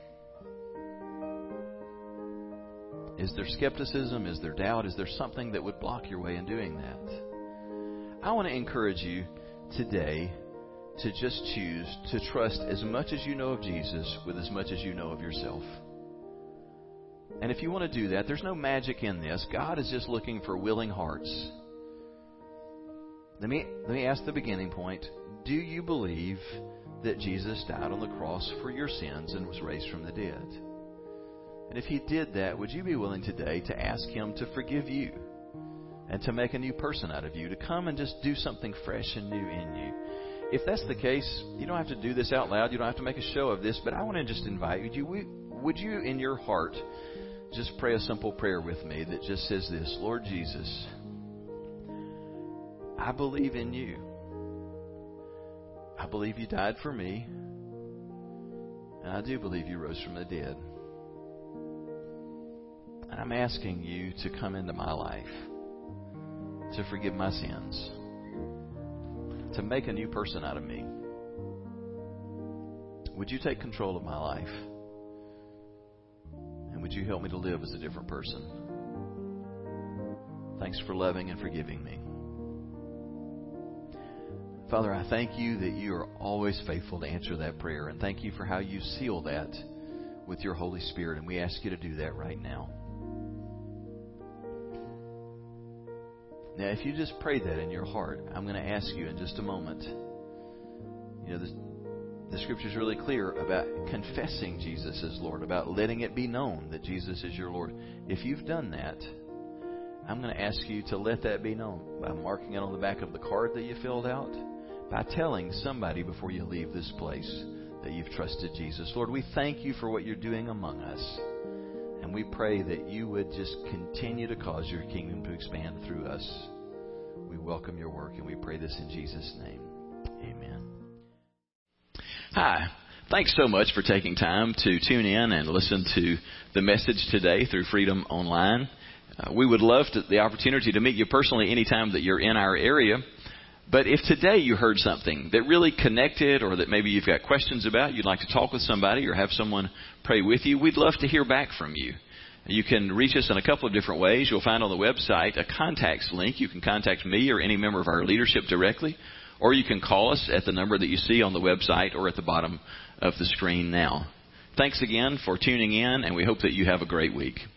Is there skepticism? Is there doubt? Is there something that would block your way in doing that? I want to encourage you today to just choose to trust as much as you know of Jesus with as much as you know of yourself. And if you want to do that, there's no magic in this. God is just looking for willing hearts. Let me ask the beginning point. Do you believe that Jesus died on the cross for your sins and was raised from the dead? And if He did that, would you be willing today to ask Him to forgive you and to make a new person out of you, to come and just do something fresh and new in you? If that's the case, you don't have to do this out loud. You don't have to make a show of this, but I want to just invite you. Would you, in your heart, just pray a simple prayer with me that just says this: Lord Jesus, I believe in you. I believe you died for me, and I do believe you rose from the dead. And I'm asking you to come into my life, to forgive my sins, to make a new person out of me. Would you take control of my life? And would you help me to live as a different person? Thanks for loving and forgiving me. Father, I thank you that you are always faithful to answer that prayer. And thank you for how you seal that with your Holy Spirit. And we ask you to do that right now. Now, if you just pray that in your heart, I'm going to ask you in just a moment. You know, the Scripture is really clear about confessing Jesus as Lord, about letting it be known that Jesus is your Lord. If you've done that, I'm going to ask you to let that be known by marking it on the back of the card that you filled out, by telling somebody before you leave this place that you've trusted Jesus. Lord, we thank you for what you're doing among us. And we pray that you would just continue to cause your kingdom to expand through us. We welcome your work, and we pray this in Jesus' name. Amen. Hi. Thanks so much for taking time to tune in and listen to the message today through Freedom Online. We would love the opportunity to meet you personally anytime that you're in our area. But if today you heard something that really connected, or that maybe you've got questions about, you'd like to talk with somebody or have someone pray with you, we'd love to hear back from you. You can reach us in a couple of different ways. You'll find on the website a contacts link. You can contact me or any member of our leadership directly. or you can call us at the number that you see on the website or at the bottom of the screen now. Thanks again for tuning in, and we hope that you have a great week.